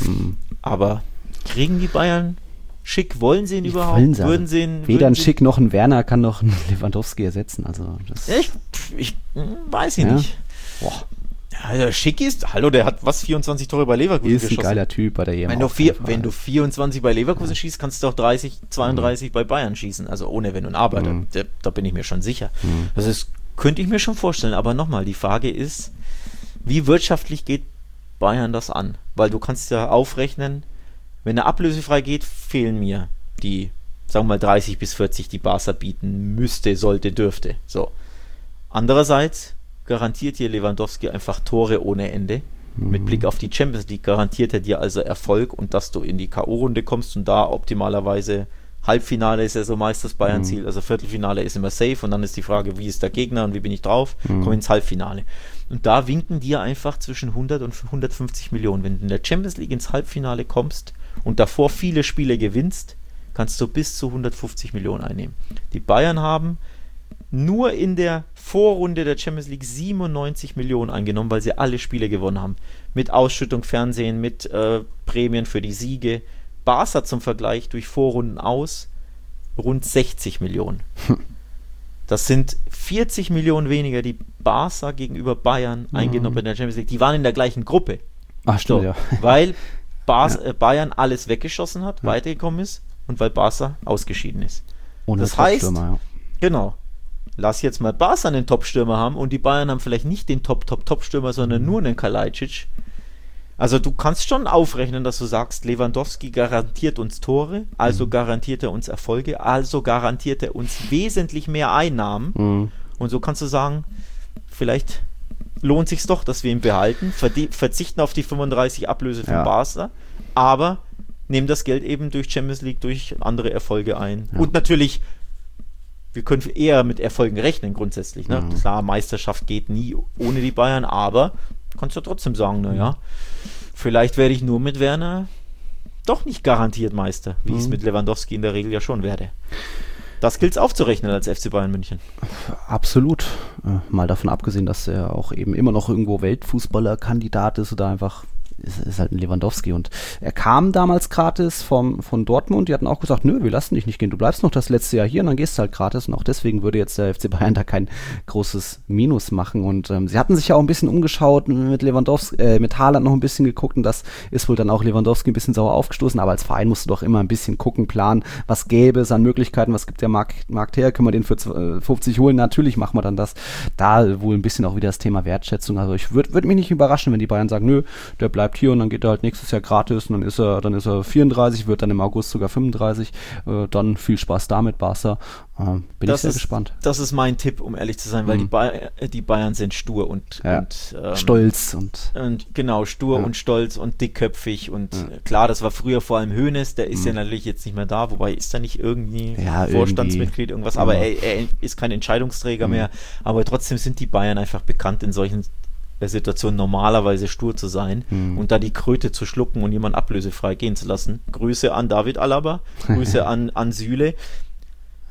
Aber kriegen die Bayern Schick, wollen sie ihn überhaupt? Weder ein Schick noch ein Werner kann noch einen Lewandowski ersetzen. Also ich weiß nicht. Boah. Ja, Schick der hat 24 Tore bei Leverkusen geschossen. Ist ein geiler Typ bei der EM. Wenn du 24 bei Leverkusen schießt, kannst du auch 32 bei Bayern schießen. Also ohne Wenn und Aber. Da bin ich mir schon sicher. Das könnte ich mir schon vorstellen. Aber nochmal, die Frage ist, wie wirtschaftlich geht Bayern das an? Weil du kannst ja aufrechnen, wenn er ablösefrei geht, fehlen mir die, sagen wir mal 30 bis 40, die Barca bieten müsste, sollte, dürfte. So. Andererseits garantiert dir Lewandowski einfach Tore ohne Ende. Mit Blick auf die Champions League garantiert er dir also Erfolg und dass du in die K.O.-Runde kommst und da optimalerweise Halbfinale ist ja so meist das Bayern-Ziel, also Viertelfinale ist immer safe und dann ist die Frage, wie ist der Gegner und wie bin ich drauf, komme ins Halbfinale. Und da winken dir einfach zwischen 100 und 150 Millionen. Wenn du in der Champions League ins Halbfinale kommst und davor viele Spiele gewinnst, kannst du bis zu 150 Millionen einnehmen. Die Bayern haben nur in der Vorrunde der Champions League 97 Millionen eingenommen, weil sie alle Spiele gewonnen haben. Mit Ausschüttung, Fernsehen, mit Prämien für die Siege. Barca zum Vergleich durch Vorrunden aus rund 60 Millionen. Das sind 40 Millionen weniger, die Barca gegenüber Bayern eingenommen in der Champions League. Die waren in der gleichen Gruppe. Ach stimmt, ja. Weil Bayern alles weggeschossen hat, weitergekommen ist und weil Barca ausgeschieden ist. Ohne das heißt, genau, lass jetzt mal Barca einen Top-Stürmer haben und die Bayern haben vielleicht nicht den Top-Stürmer, sondern nur einen Kalajdzic. Also du kannst schon aufrechnen, dass du sagst, Lewandowski garantiert uns Tore, also garantiert er uns Erfolge, also garantiert er uns wesentlich mehr Einnahmen. Und so kannst du sagen, vielleicht lohnt sich's doch, dass wir ihn behalten, verzichten auf die 35 Ablöse von Barca, aber nehmen das Geld eben durch Champions League, durch andere Erfolge ein. Ja. Und natürlich, wir können eher mit Erfolgen rechnen grundsätzlich. Ne? Klar, Meisterschaft geht nie ohne die Bayern, aber kannst du trotzdem sagen, naja, vielleicht werde ich nur mit Werner doch nicht garantiert Meister, wie ich es mit Lewandowski in der Regel ja schon werde. Das gilt es aufzurechnen als FC Bayern München. Absolut. Mal davon abgesehen, dass er auch eben immer noch irgendwo Weltfußballerkandidat ist oder einfach ist halt ein Lewandowski und er kam damals gratis von Dortmund, die hatten auch gesagt, nö, wir lassen dich nicht gehen, du bleibst noch das letzte Jahr hier und dann gehst du halt gratis und auch deswegen würde jetzt der FC Bayern da kein großes Minus machen und sie hatten sich ja auch ein bisschen umgeschaut mit Lewandowski, mit Haaland noch ein bisschen geguckt und das ist wohl dann auch Lewandowski ein bisschen sauer aufgestoßen, aber als Verein musst du doch immer ein bisschen gucken, planen, was gäbe es an Möglichkeiten, was gibt der Markt her, können wir den für 50 holen, natürlich machen wir dann das, da wohl ein bisschen auch wieder das Thema Wertschätzung, also ich würde mich nicht überraschen, wenn die Bayern sagen, nö, der bleibt hier und dann geht er halt nächstes Jahr gratis und dann ist er 34, wird dann im August sogar 35. Dann viel Spaß damit, Barca. Bin ich sehr gespannt. Das ist mein Tipp, um ehrlich zu sein, weil die Bayern sind stur und stolz und genau, stur und stolz und dickköpfig und klar, das war früher vor allem Hoeneß, der ist ja natürlich jetzt nicht mehr da, wobei ist er nicht irgendwie Vorstandsmitglied, irgendwas, aber er ist kein Entscheidungsträger mehr, aber trotzdem sind die Bayern einfach bekannt in solchen der Situation normalerweise stur zu sein und da die Kröte zu schlucken und jemand ablösefrei gehen zu lassen. Grüße an David Alaba, Grüße an Süle.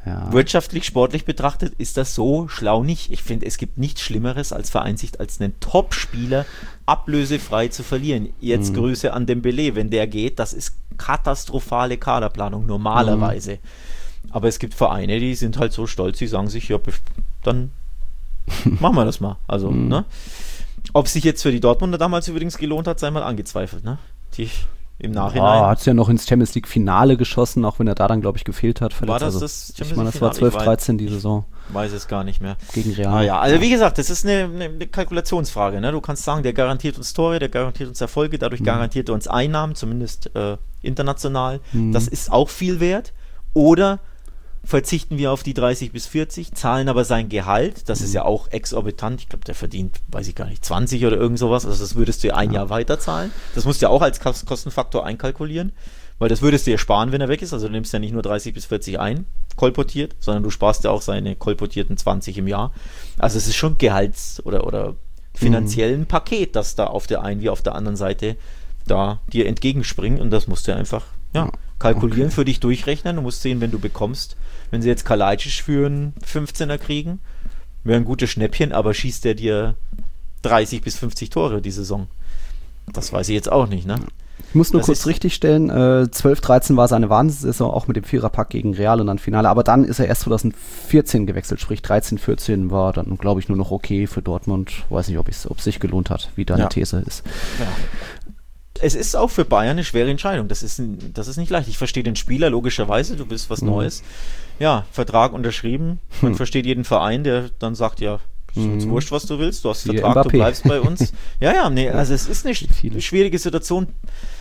wirtschaftlich, sportlich betrachtet, ist das so schlau nicht. Ich finde, es gibt nichts Schlimmeres als Vereinssicht, als einen Top-Spieler ablösefrei zu verlieren. Jetzt Grüße an Dembélé, wenn der geht, das ist katastrophale Kaderplanung, normalerweise. Aber es gibt Vereine, die sind halt so stolz, die sagen sich, ja, dann machen wir das mal. Also, ne? Ob sich jetzt für die Dortmunder damals übrigens gelohnt hat, sei mal angezweifelt, ne? Im Nachhinein. Hat es ja noch ins Champions League Finale geschossen, auch wenn er da dann, glaube ich, gefehlt hat. War das das Champions League Finale? Ich meine, das war 12-13 die Saison. Weiß es gar nicht mehr. Gegen Real. Ja, also wie gesagt, das ist eine Kalkulationsfrage. Ne? Du kannst sagen, der garantiert uns Tore, der garantiert uns Erfolge, dadurch garantiert er uns Einnahmen, zumindest international. Das ist auch viel wert. Oder verzichten wir auf die 30 bis 40, zahlen aber sein Gehalt, das ist ja auch exorbitant, ich glaube, der verdient, weiß ich gar nicht, 20 oder irgend sowas, also das würdest du ja ein Jahr weiter zahlen, das musst du ja auch als Kostenfaktor einkalkulieren, weil das würdest du ja sparen, wenn er weg ist, also du nimmst ja nicht nur 30 bis 40 ein, kolportiert, sondern du sparst ja auch seine kolportierten 20 im Jahr, also es ist schon Gehalts- oder finanziellen Paket, das da auf der einen wie auf der anderen Seite da dir entgegenspringt und das musst du ja einfach, kalkulieren, für dich durchrechnen. Du musst sehen, wenn du bekommst, wenn sie jetzt Kalajdzic für einen 15er kriegen, wäre ein gutes Schnäppchen, aber schießt der dir 30 bis 50 Tore die Saison? Das weiß ich jetzt auch nicht, ne? Ich muss nur kurz richtigstellen, 12-13 war seine Wahnsinnssaison, auch mit dem Viererpack gegen Real und dann Finale, aber dann ist er erst 2014 gewechselt, sprich 13-14 war dann, glaube ich, nur noch okay für Dortmund. Weiß nicht, ob es sich gelohnt hat, wie deine These ist. Ja. Es ist auch für Bayern eine schwere Entscheidung. Das ist nicht leicht. Ich verstehe den Spieler, logischerweise, du bist was Neues. Ja, Vertrag unterschrieben. Man versteht jeden Verein, der dann sagt, ja, ist uns wurscht, was du willst. Du hast Vertrag, Mbappé. Du bleibst bei uns. Also es ist eine schwierige Situation.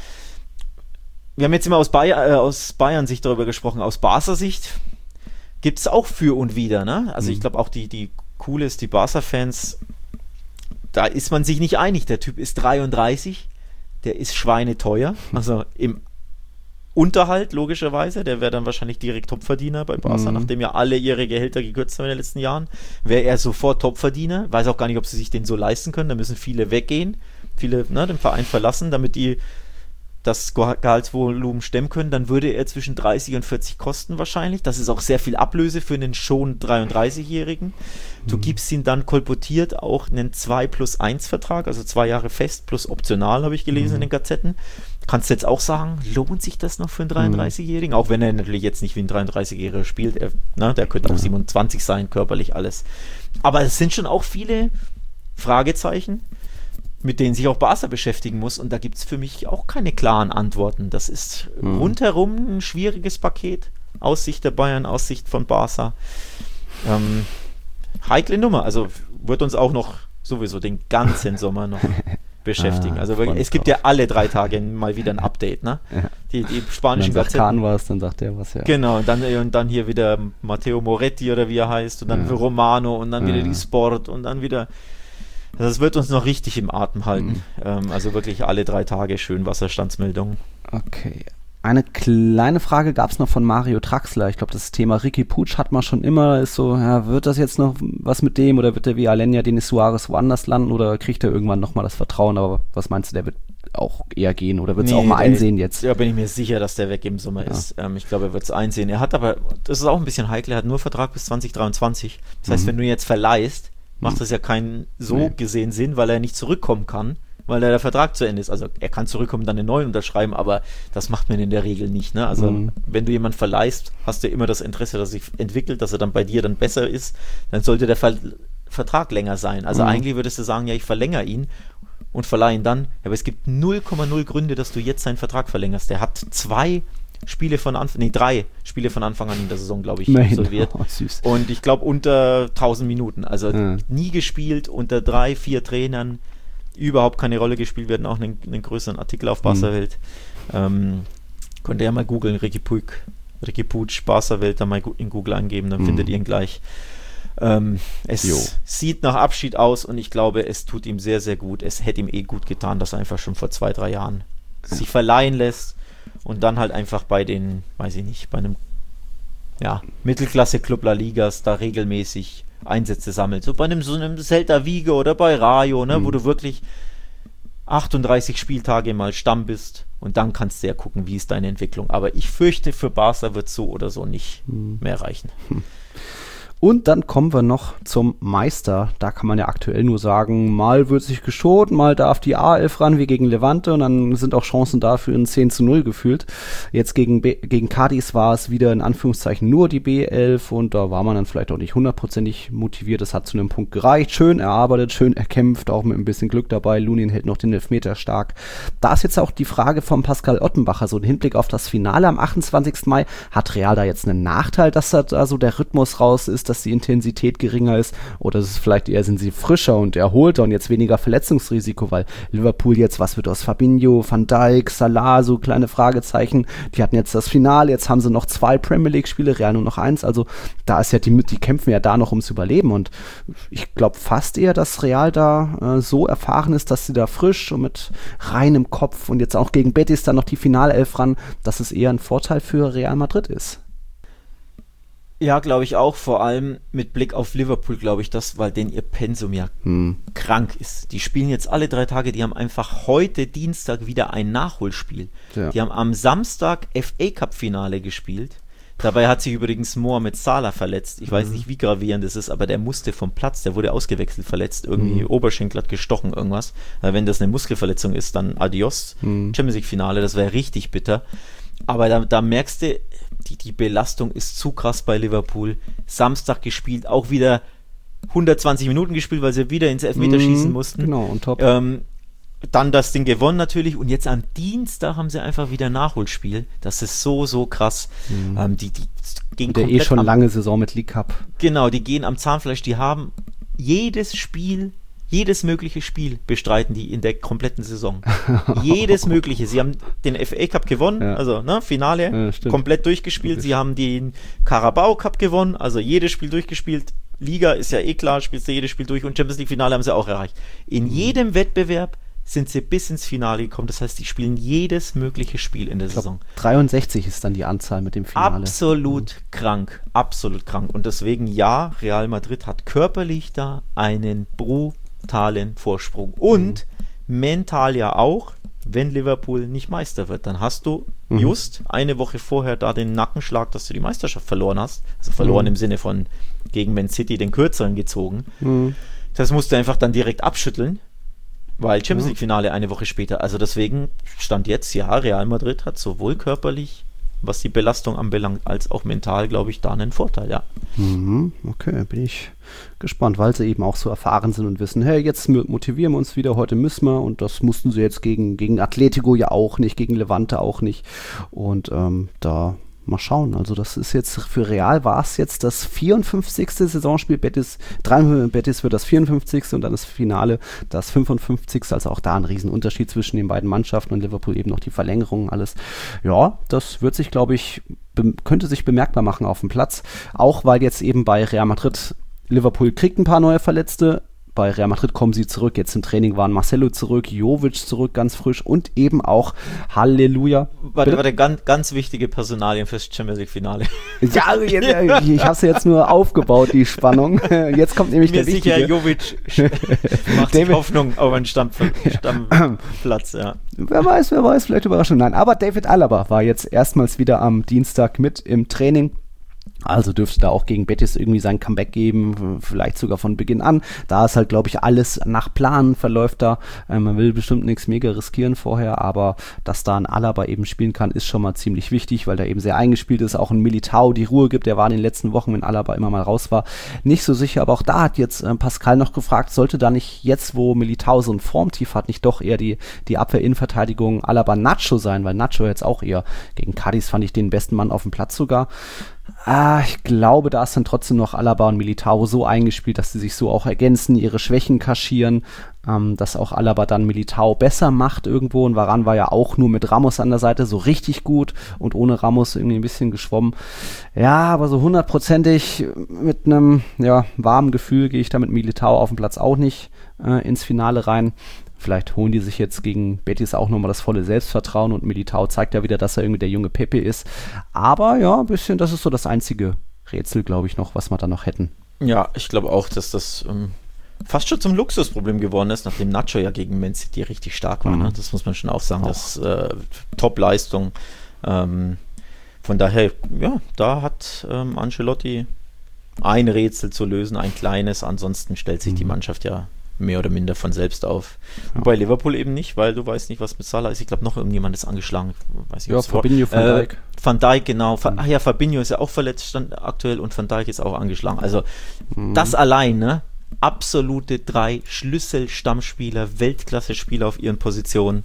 Wir haben jetzt immer aus Bayern-Sicht darüber gesprochen. Aus Barca-Sicht gibt es auch für und wider. Ne? Also ich glaube auch die Cooles, die Barca-Fans, da ist man sich nicht einig. Der Typ ist 33. Der ist schweineteuer, also im Unterhalt logischerweise, der wäre dann wahrscheinlich direkt Topverdiener bei Barca, nachdem ja alle ihre Gehälter gekürzt haben in den letzten Jahren, wäre er sofort Topverdiener, weiß auch gar nicht, ob sie sich den so leisten können, da müssen viele weggehen, viele den Verein verlassen, damit die das Gehaltsvolumen stemmen können, dann würde er zwischen 30 und 40 kosten wahrscheinlich. Das ist auch sehr viel Ablöse für einen schon 33-Jährigen. Du gibst ihn dann kolportiert auch einen 2+1 Vertrag, also 2 Jahre fest plus optional, habe ich gelesen in den Gazetten. Kannst du jetzt auch sagen, lohnt sich das noch für einen 33-Jährigen? Auch wenn er natürlich jetzt nicht wie ein 33-Jähriger spielt. Der könnte auch 27 sein, körperlich alles. Aber es sind schon auch viele Fragezeichen, mit denen sich auch Barca beschäftigen muss. Und da gibt es für mich auch keine klaren Antworten. Das ist rundherum ein schwieriges Paket. Aus Sicht der Bayern, aus Sicht von Barca. Heikle Nummer. Also wird uns auch noch sowieso den ganzen Sommer noch beschäftigen. Also wirklich, es gibt ja alle 3 Tage mal wieder ein Update. Ne? Ja. Die spanischen Gazetten. Kahn was, dann sagt er was. Ja. Genau, und dann hier wieder Matteo Moretti oder wie er heißt. Und dann Romano und dann wieder die Sport und dann wieder... Das wird uns noch richtig im Atem halten. Also wirklich alle 3 Tage schön Wasserstandsmeldungen. Okay. Eine kleine Frage gab es noch von Mario Traxler. Ich glaube, das Thema Riqui Puig hat man schon immer. Ist so, wird das jetzt noch was mit dem oder wird der wie Alenia Denis Suarez woanders landen oder kriegt er irgendwann nochmal das Vertrauen? Aber was meinst du, der wird auch eher gehen oder wird es auch mal einsehen jetzt? Ja, bin ich mir sicher, dass der weg im Sommer ist. Ich glaube, er wird es einsehen. Er hat aber, das ist auch ein bisschen heikel, er hat nur Vertrag bis 2023. Das heißt, wenn du ihn jetzt verleihst, macht das ja keinen gesehen Sinn, weil er nicht zurückkommen kann, weil der Vertrag zu Ende ist. Also er kann zurückkommen, dann einen neuen unterschreiben, aber das macht man in der Regel nicht. Ne? Also wenn du jemanden verleihst, hast du immer das Interesse, dass er sich entwickelt, dass er dann bei dir dann besser ist, dann sollte der Vertrag länger sein. Also eigentlich würdest du sagen, ja, ich verlängere ihn und verleihe ihn dann, aber es gibt 0,0 Gründe, dass du jetzt seinen Vertrag verlängerst. Der hat 3 Spiele von Anfang an in der Saison, glaube ich, absolviert. Süß. Und ich glaube unter 1000 Minuten. Also nie gespielt, unter 3-4 Trainern, überhaupt keine Rolle gespielt. Wir hatten auch einen größeren Artikel auf Barca-Welt. Könnt ihr ja mal googeln, Riqui Puig, Barca-Welt, da mal in Google eingeben, dann findet ihr ihn gleich. Es sieht nach Abschied aus und ich glaube, es tut ihm sehr, sehr gut. Es hätte ihm gut getan, dass er einfach schon vor 2-3 Jahren sich verleihen lässt. Und dann halt einfach bei den, weiß ich nicht, bei einem Mittelklasse-Club La Ligas da regelmäßig Einsätze sammelt. So bei so einem Celta Vigo oder bei Rayo, ne, wo du wirklich 38 Spieltage mal Stamm bist und dann kannst du ja gucken, wie ist deine Entwicklung. Aber ich fürchte, für Barca wird so oder so nicht mehr reichen. Und dann kommen wir noch zum Meister. Da kann man ja aktuell nur sagen, mal wird sich geschont, mal darf die A11 ran, wie gegen Levante. Und dann sind auch Chancen dafür ein 10-0 gefühlt. Jetzt gegen Cádiz war es wieder in Anführungszeichen nur die B11. Und da war man dann vielleicht auch nicht hundertprozentig motiviert. Das hat zu einem Punkt gereicht. Schön erarbeitet, schön erkämpft, auch mit ein bisschen Glück dabei. Lunin hält noch den Elfmeter stark. Da ist jetzt auch die Frage von Pascal Ottenbacher, so im Hinblick auf das Finale am 28. Mai. Hat Real da jetzt einen Nachteil, dass da so der Rhythmus raus ist, dass die Intensität geringer ist, oder ist es vielleicht eher, sind sie frischer und erholter und jetzt weniger Verletzungsrisiko, weil Liverpool jetzt, was wird aus Fabinho, Van Dijk, Salah, so kleine Fragezeichen, die hatten jetzt das Finale, jetzt haben sie noch 2 Premier League Spiele, Real nur noch 1, also da ist ja die kämpfen ja da noch ums Überleben und ich glaube fast eher, dass Real da so erfahren ist, dass sie da frisch und mit reinem Kopf und jetzt auch gegen Betis dann noch die Finalelf ran, dass es eher ein Vorteil für Real Madrid ist. Ja, glaube ich auch, vor allem mit Blick auf Liverpool, glaube ich das, weil denn ihr Pensum ja krank ist. Die spielen jetzt alle 3 Tage, die haben einfach heute Dienstag wieder ein Nachholspiel. Ja. Die haben am Samstag FA Cup Finale gespielt. Dabei hat sich übrigens Mohamed Salah verletzt. Ich weiß nicht, wie gravierend das ist, aber der musste vom Platz, der wurde ausgewechselt, verletzt. Irgendwie Oberschenkel hat gestochen, irgendwas. Wenn das eine Muskelverletzung ist, dann adios. Champions League Finale, das wäre richtig bitter. Aber da merkst du, die Belastung ist zu krass bei Liverpool. Samstag gespielt, auch wieder 120 Minuten gespielt, weil sie wieder ins Elfmeterschießen mussten. Genau, und top. Dann das Ding gewonnen natürlich und jetzt am Dienstag haben sie einfach wieder Nachholspiel. Das ist so krass. Die gehen der schon lange Saison mit League Cup. Genau, die gehen am Zahnfleisch. Die haben jedes mögliche Spiel bestreiten die in der kompletten Saison. Jedes mögliche. Sie haben den FA Cup gewonnen, also Finale, komplett durchgespielt. Sie haben den Carabao Cup gewonnen, also jedes Spiel durchgespielt. Liga ist ja klar, spielst du jedes Spiel durch und Champions League Finale haben sie auch erreicht. In jedem Wettbewerb sind sie bis ins Finale gekommen. Das heißt, die spielen jedes mögliche Spiel in der Saison. 63 ist dann die Anzahl mit dem Finale. Absolut krank. Und deswegen, ja, Real Madrid hat körperlich da einen brutalen Vorsprung. Und mental ja auch, wenn Liverpool nicht Meister wird. Dann hast du just eine Woche vorher da den Nackenschlag, dass du die Meisterschaft verloren hast. Also verloren im Sinne von gegen Man City den Kürzeren gezogen. Das musst du einfach dann direkt abschütteln. Weil Champions League Finale eine Woche später. Also deswegen stand jetzt, ja, Real Madrid hat sowohl körperlich, was die Belastung anbelangt, als auch mental, glaube ich, da einen Vorteil, ja. Okay, bin ich gespannt, weil sie eben auch so erfahren sind und wissen, hey, jetzt motivieren wir uns wieder, heute müssen wir, und das mussten sie jetzt gegen Atletico ja auch nicht, gegen Levante auch nicht, und da mal schauen, also das ist jetzt, für Real war es jetzt das 54. Saisonspiel, Betis wird das 54. und dann das Finale das 55. Also auch da ein Riesenunterschied zwischen den beiden Mannschaften und Liverpool eben noch die Verlängerung, alles. Ja, das wird sich, glaube ich, könnte sich bemerkbar machen auf dem Platz, auch weil jetzt eben bei Real Madrid, Liverpool kriegt ein paar neue Verletzte, bei Real Madrid kommen sie zurück. Jetzt im Training waren Marcelo zurück, Jovic zurück, ganz frisch, und eben auch Halleluja. Warte, ganz wichtige Personalien fürs Champions League Finale. Ja, ich habe es jetzt nur aufgebaut, die Spannung. Jetzt kommt nämlich der Wichtige. Sicher, Jovic macht sich Hoffnung auf einen Stammplatz, ja. Wer weiß, vielleicht Überraschung. Nein, aber David Alaba war jetzt erstmals wieder am Dienstag mit im Training. Also dürfte da auch gegen Betis irgendwie sein Comeback geben, vielleicht sogar von Beginn an. Da ist halt, glaube ich, alles nach Plan verläuft da. Man will bestimmt nichts mega riskieren vorher, aber dass da ein Alaba eben spielen kann, ist schon mal ziemlich wichtig, weil der eben sehr eingespielt ist. Auch ein Militao die Ruhe gibt. Der war in den letzten Wochen, wenn Alaba immer mal raus war, nicht so sicher. Aber auch da hat jetzt Pascal noch gefragt, sollte da nicht jetzt, wo Militao so ein Formtief hat, nicht doch eher die Abwehr-Innenverteidigung Alaba Nacho sein, weil Nacho jetzt auch eher gegen Cádiz fand ich den besten Mann auf dem Platz sogar. Ich glaube, da ist dann trotzdem noch Alaba und Militao so eingespielt, dass sie sich so auch ergänzen, ihre Schwächen kaschieren, dass auch Alaba dann Militao besser macht irgendwo, und Varane war ja auch nur mit Ramos an der Seite so richtig gut und ohne Ramos irgendwie ein bisschen geschwommen. Ja, aber so 100%ig mit einem warmen Gefühl gehe ich da mit Militao auf dem Platz auch nicht ins Finale rein. Vielleicht holen die sich jetzt gegen Betis auch nochmal das volle Selbstvertrauen, und Militao zeigt ja wieder, dass er irgendwie der junge Pepe ist. Aber ja, ein bisschen, das ist so das einzige Rätsel, glaube ich, noch, was wir da noch hätten. Ja, ich glaube auch, dass das fast schon zum Luxusproblem geworden ist, nachdem Nacho ja gegen Man City richtig stark war. Ne? Das muss man schon auch sagen. Das Top-Leistung. Von daher, ja, da hat Ancelotti ein Rätsel zu lösen, ein kleines. Ansonsten stellt sich die Mannschaft ja mehr oder minder von selbst auf. Ja. Bei Liverpool eben nicht, weil du weißt nicht, was mit Salah ist. Ich glaube, noch irgendjemand ist angeschlagen. Weiß nicht, Fabinho, Van Dijk. Van Dijk, genau. Fabinho ist ja auch verletzt aktuell und Van Dijk ist auch angeschlagen. Also das allein, ne? Absolute 3 Schlüssel-Stammspieler, Weltklasse-Spieler auf ihren Positionen.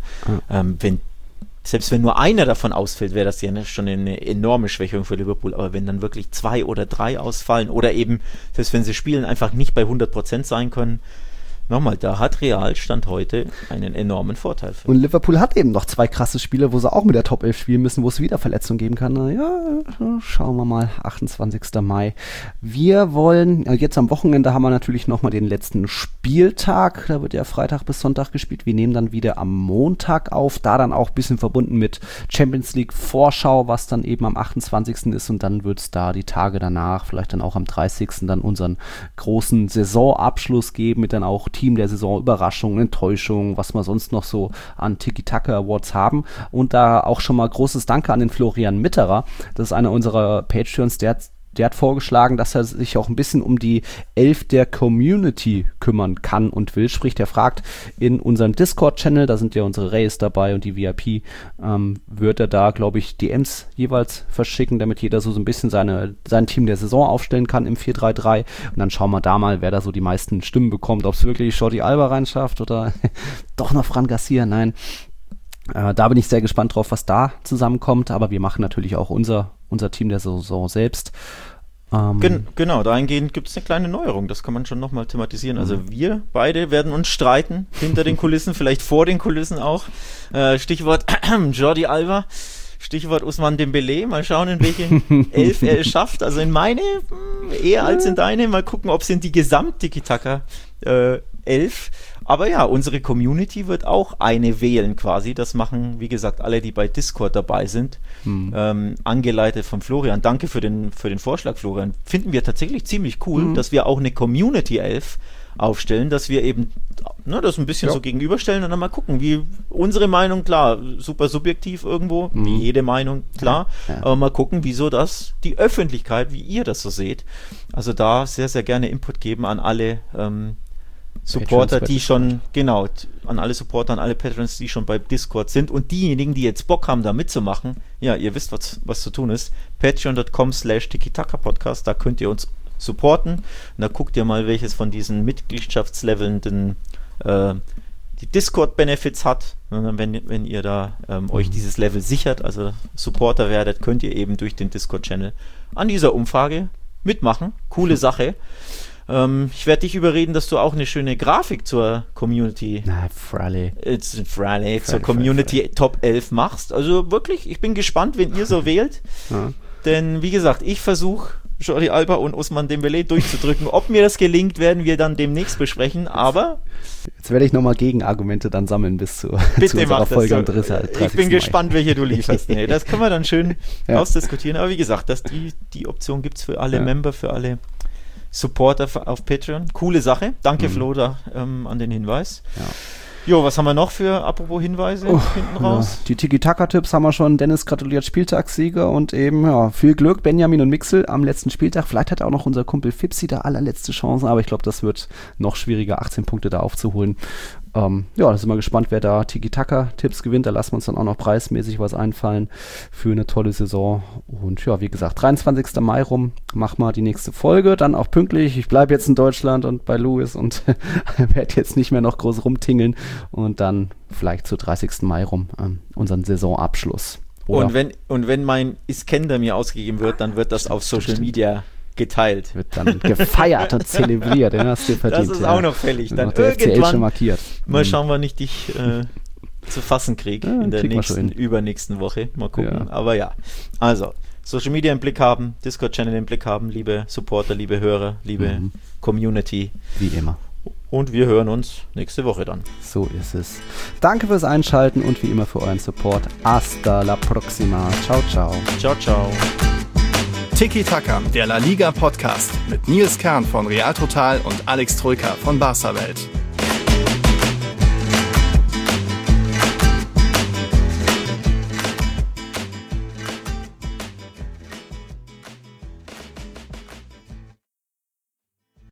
Selbst wenn nur einer davon ausfällt, wäre das ja schon eine enorme Schwächung für Liverpool. Aber wenn dann wirklich 2 oder 3 ausfallen oder eben, selbst wenn sie spielen, einfach nicht bei 100% sein können, nochmal, da hat Real Stand heute einen enormen Vorteil. Und Liverpool hat eben noch 2 krasse Spiele, wo sie auch mit der Top 11 spielen müssen, wo es wieder Verletzungen geben kann. Ja, schauen wir mal, 28. Mai. Wir wollen, jetzt am Wochenende haben wir natürlich nochmal den letzten Spieltag, da wird ja Freitag bis Sonntag gespielt. Wir nehmen dann wieder am Montag auf, da dann auch ein bisschen verbunden mit Champions League Vorschau, was dann eben am 28. ist und dann wird es da die Tage danach, vielleicht dann auch am 30. dann unseren großen Saisonabschluss geben, mit dann auch Team der Saison, Überraschungen, Enttäuschungen, was wir sonst noch so an Tiki-Taka Awards haben. Und da auch schon mal großes Danke an den Florian Mitterer. Das ist einer unserer Patreons, der hat vorgeschlagen, dass er sich auch ein bisschen um die 11 der Community kümmern kann und will. Sprich, der fragt in unserem Discord-Channel, da sind ja unsere Rays dabei und die VIP, wird er da, glaube ich, DMs jeweils verschicken, damit jeder so ein bisschen sein Team der Saison aufstellen kann im 4-3-3. Und dann schauen wir da mal, wer da so die meisten Stimmen bekommt, ob es wirklich Jordi Alba reinschafft oder doch noch Fran Garcia. Nein. Da bin ich sehr gespannt drauf, was da zusammenkommt, aber wir machen natürlich auch unser Team der Saison selbst. Genau, dahingehend gibt es eine kleine Neuerung, das kann man schon nochmal thematisieren. Also wir beide werden uns streiten, hinter den Kulissen, vielleicht vor den Kulissen auch. Stichwort Jordi Alba, Stichwort Ousmane Dembélé, mal schauen, in welche 11 er es schafft. Also in meine eher als in deine, mal gucken, ob es in die Gesamt-Tiki-Taka 11. Aber ja, unsere Community wird auch eine wählen quasi. Das machen, wie gesagt, alle, die bei Discord dabei sind. Angeleitet von Florian. Danke für den Vorschlag, Florian. Finden wir tatsächlich ziemlich cool, dass wir auch eine Community 11 aufstellen, dass wir eben das ein bisschen so gegenüberstellen und dann mal gucken, wie unsere Meinung, klar, super subjektiv irgendwo, wie jede Meinung, klar, aber mal gucken, wieso das die Öffentlichkeit, wie ihr das so seht. Also da sehr, sehr gerne Input geben an alle Supporter, die schon, genau, an alle Supporter, an alle Patrons, die schon bei Discord sind und diejenigen, die jetzt Bock haben, da mitzumachen, ja, ihr wisst, was zu tun ist, patreon.com/tiki-taka-podcast, da könnt ihr uns supporten und da guckt ihr mal, welches von diesen Mitgliedschaftsleveln die Discord-Benefits hat. Und wenn ihr da euch dieses Level sichert, also Supporter werdet, könnt ihr eben durch den Discord-Channel an dieser Umfrage mitmachen. Coole Sache. Ich werde dich überreden, dass du auch eine schöne Grafik zur Community zur Community Top 11 machst. Also wirklich, ich bin gespannt, wen ihr so wählt. Ja. Denn wie gesagt, ich versuche Jordi Alba und Ousmane Dembélé durchzudrücken. Ob mir das gelingt, werden wir dann demnächst besprechen, aber jetzt werde ich nochmal Gegenargumente dann sammeln bis zu unserer Folge am 30. Ich bin gespannt, welche du lieferst. Nee, das können wir dann schön ausdiskutieren. Aber wie gesagt, die Option gibt es für alle Member, für alle Supporter auf Patreon. Coole Sache. Danke, Flo, da an den Hinweis. Ja. Jo, was haben wir noch für, apropos Hinweise, hinten raus? Ja. Die Tiki-Taka-Tipps haben wir schon. Dennis gratuliert Spieltagssieger und eben, viel Glück, Benjamin und Mixel am letzten Spieltag. Vielleicht hat auch noch unser Kumpel Fipsi da allerletzte Chancen, aber ich glaube, das wird noch schwieriger, 18 Punkte da aufzuholen. Da sind wir gespannt, wer da Tiki-Taka-Tipps gewinnt. Da lassen wir uns dann auch noch preismäßig was einfallen für eine tolle Saison. Und ja, wie gesagt, 23. Mai rum machen wir die nächste Folge. Dann auch pünktlich. Ich bleibe jetzt in Deutschland und bei Louis und werde jetzt nicht mehr noch groß rumtingeln. Und dann vielleicht zu 30. Mai rum unseren Saisonabschluss. Und wenn mein Iskender mir ausgegeben wird, dann wird das auf Social Media geteilt. Wird dann gefeiert und zelebriert. Den hast du verdient. Das ist auch noch fällig. Dann irgendwann schon markiert. Mal schauen, wann ich dich zu fassen kriege in der übernächsten Woche. Mal gucken. Ja. Aber ja, also Social Media im Blick haben, Discord-Channel im Blick haben, liebe Supporter, liebe Hörer, liebe Community. Wie immer. Und wir hören uns nächste Woche dann. So ist es. Danke fürs Einschalten und wie immer für euren Support. Hasta la próxima. Ciao, ciao. Ciao, ciao. Tiki Taka, der La Liga Podcast mit Nils Kern von Real Total und Alex Troika von Barca Welt.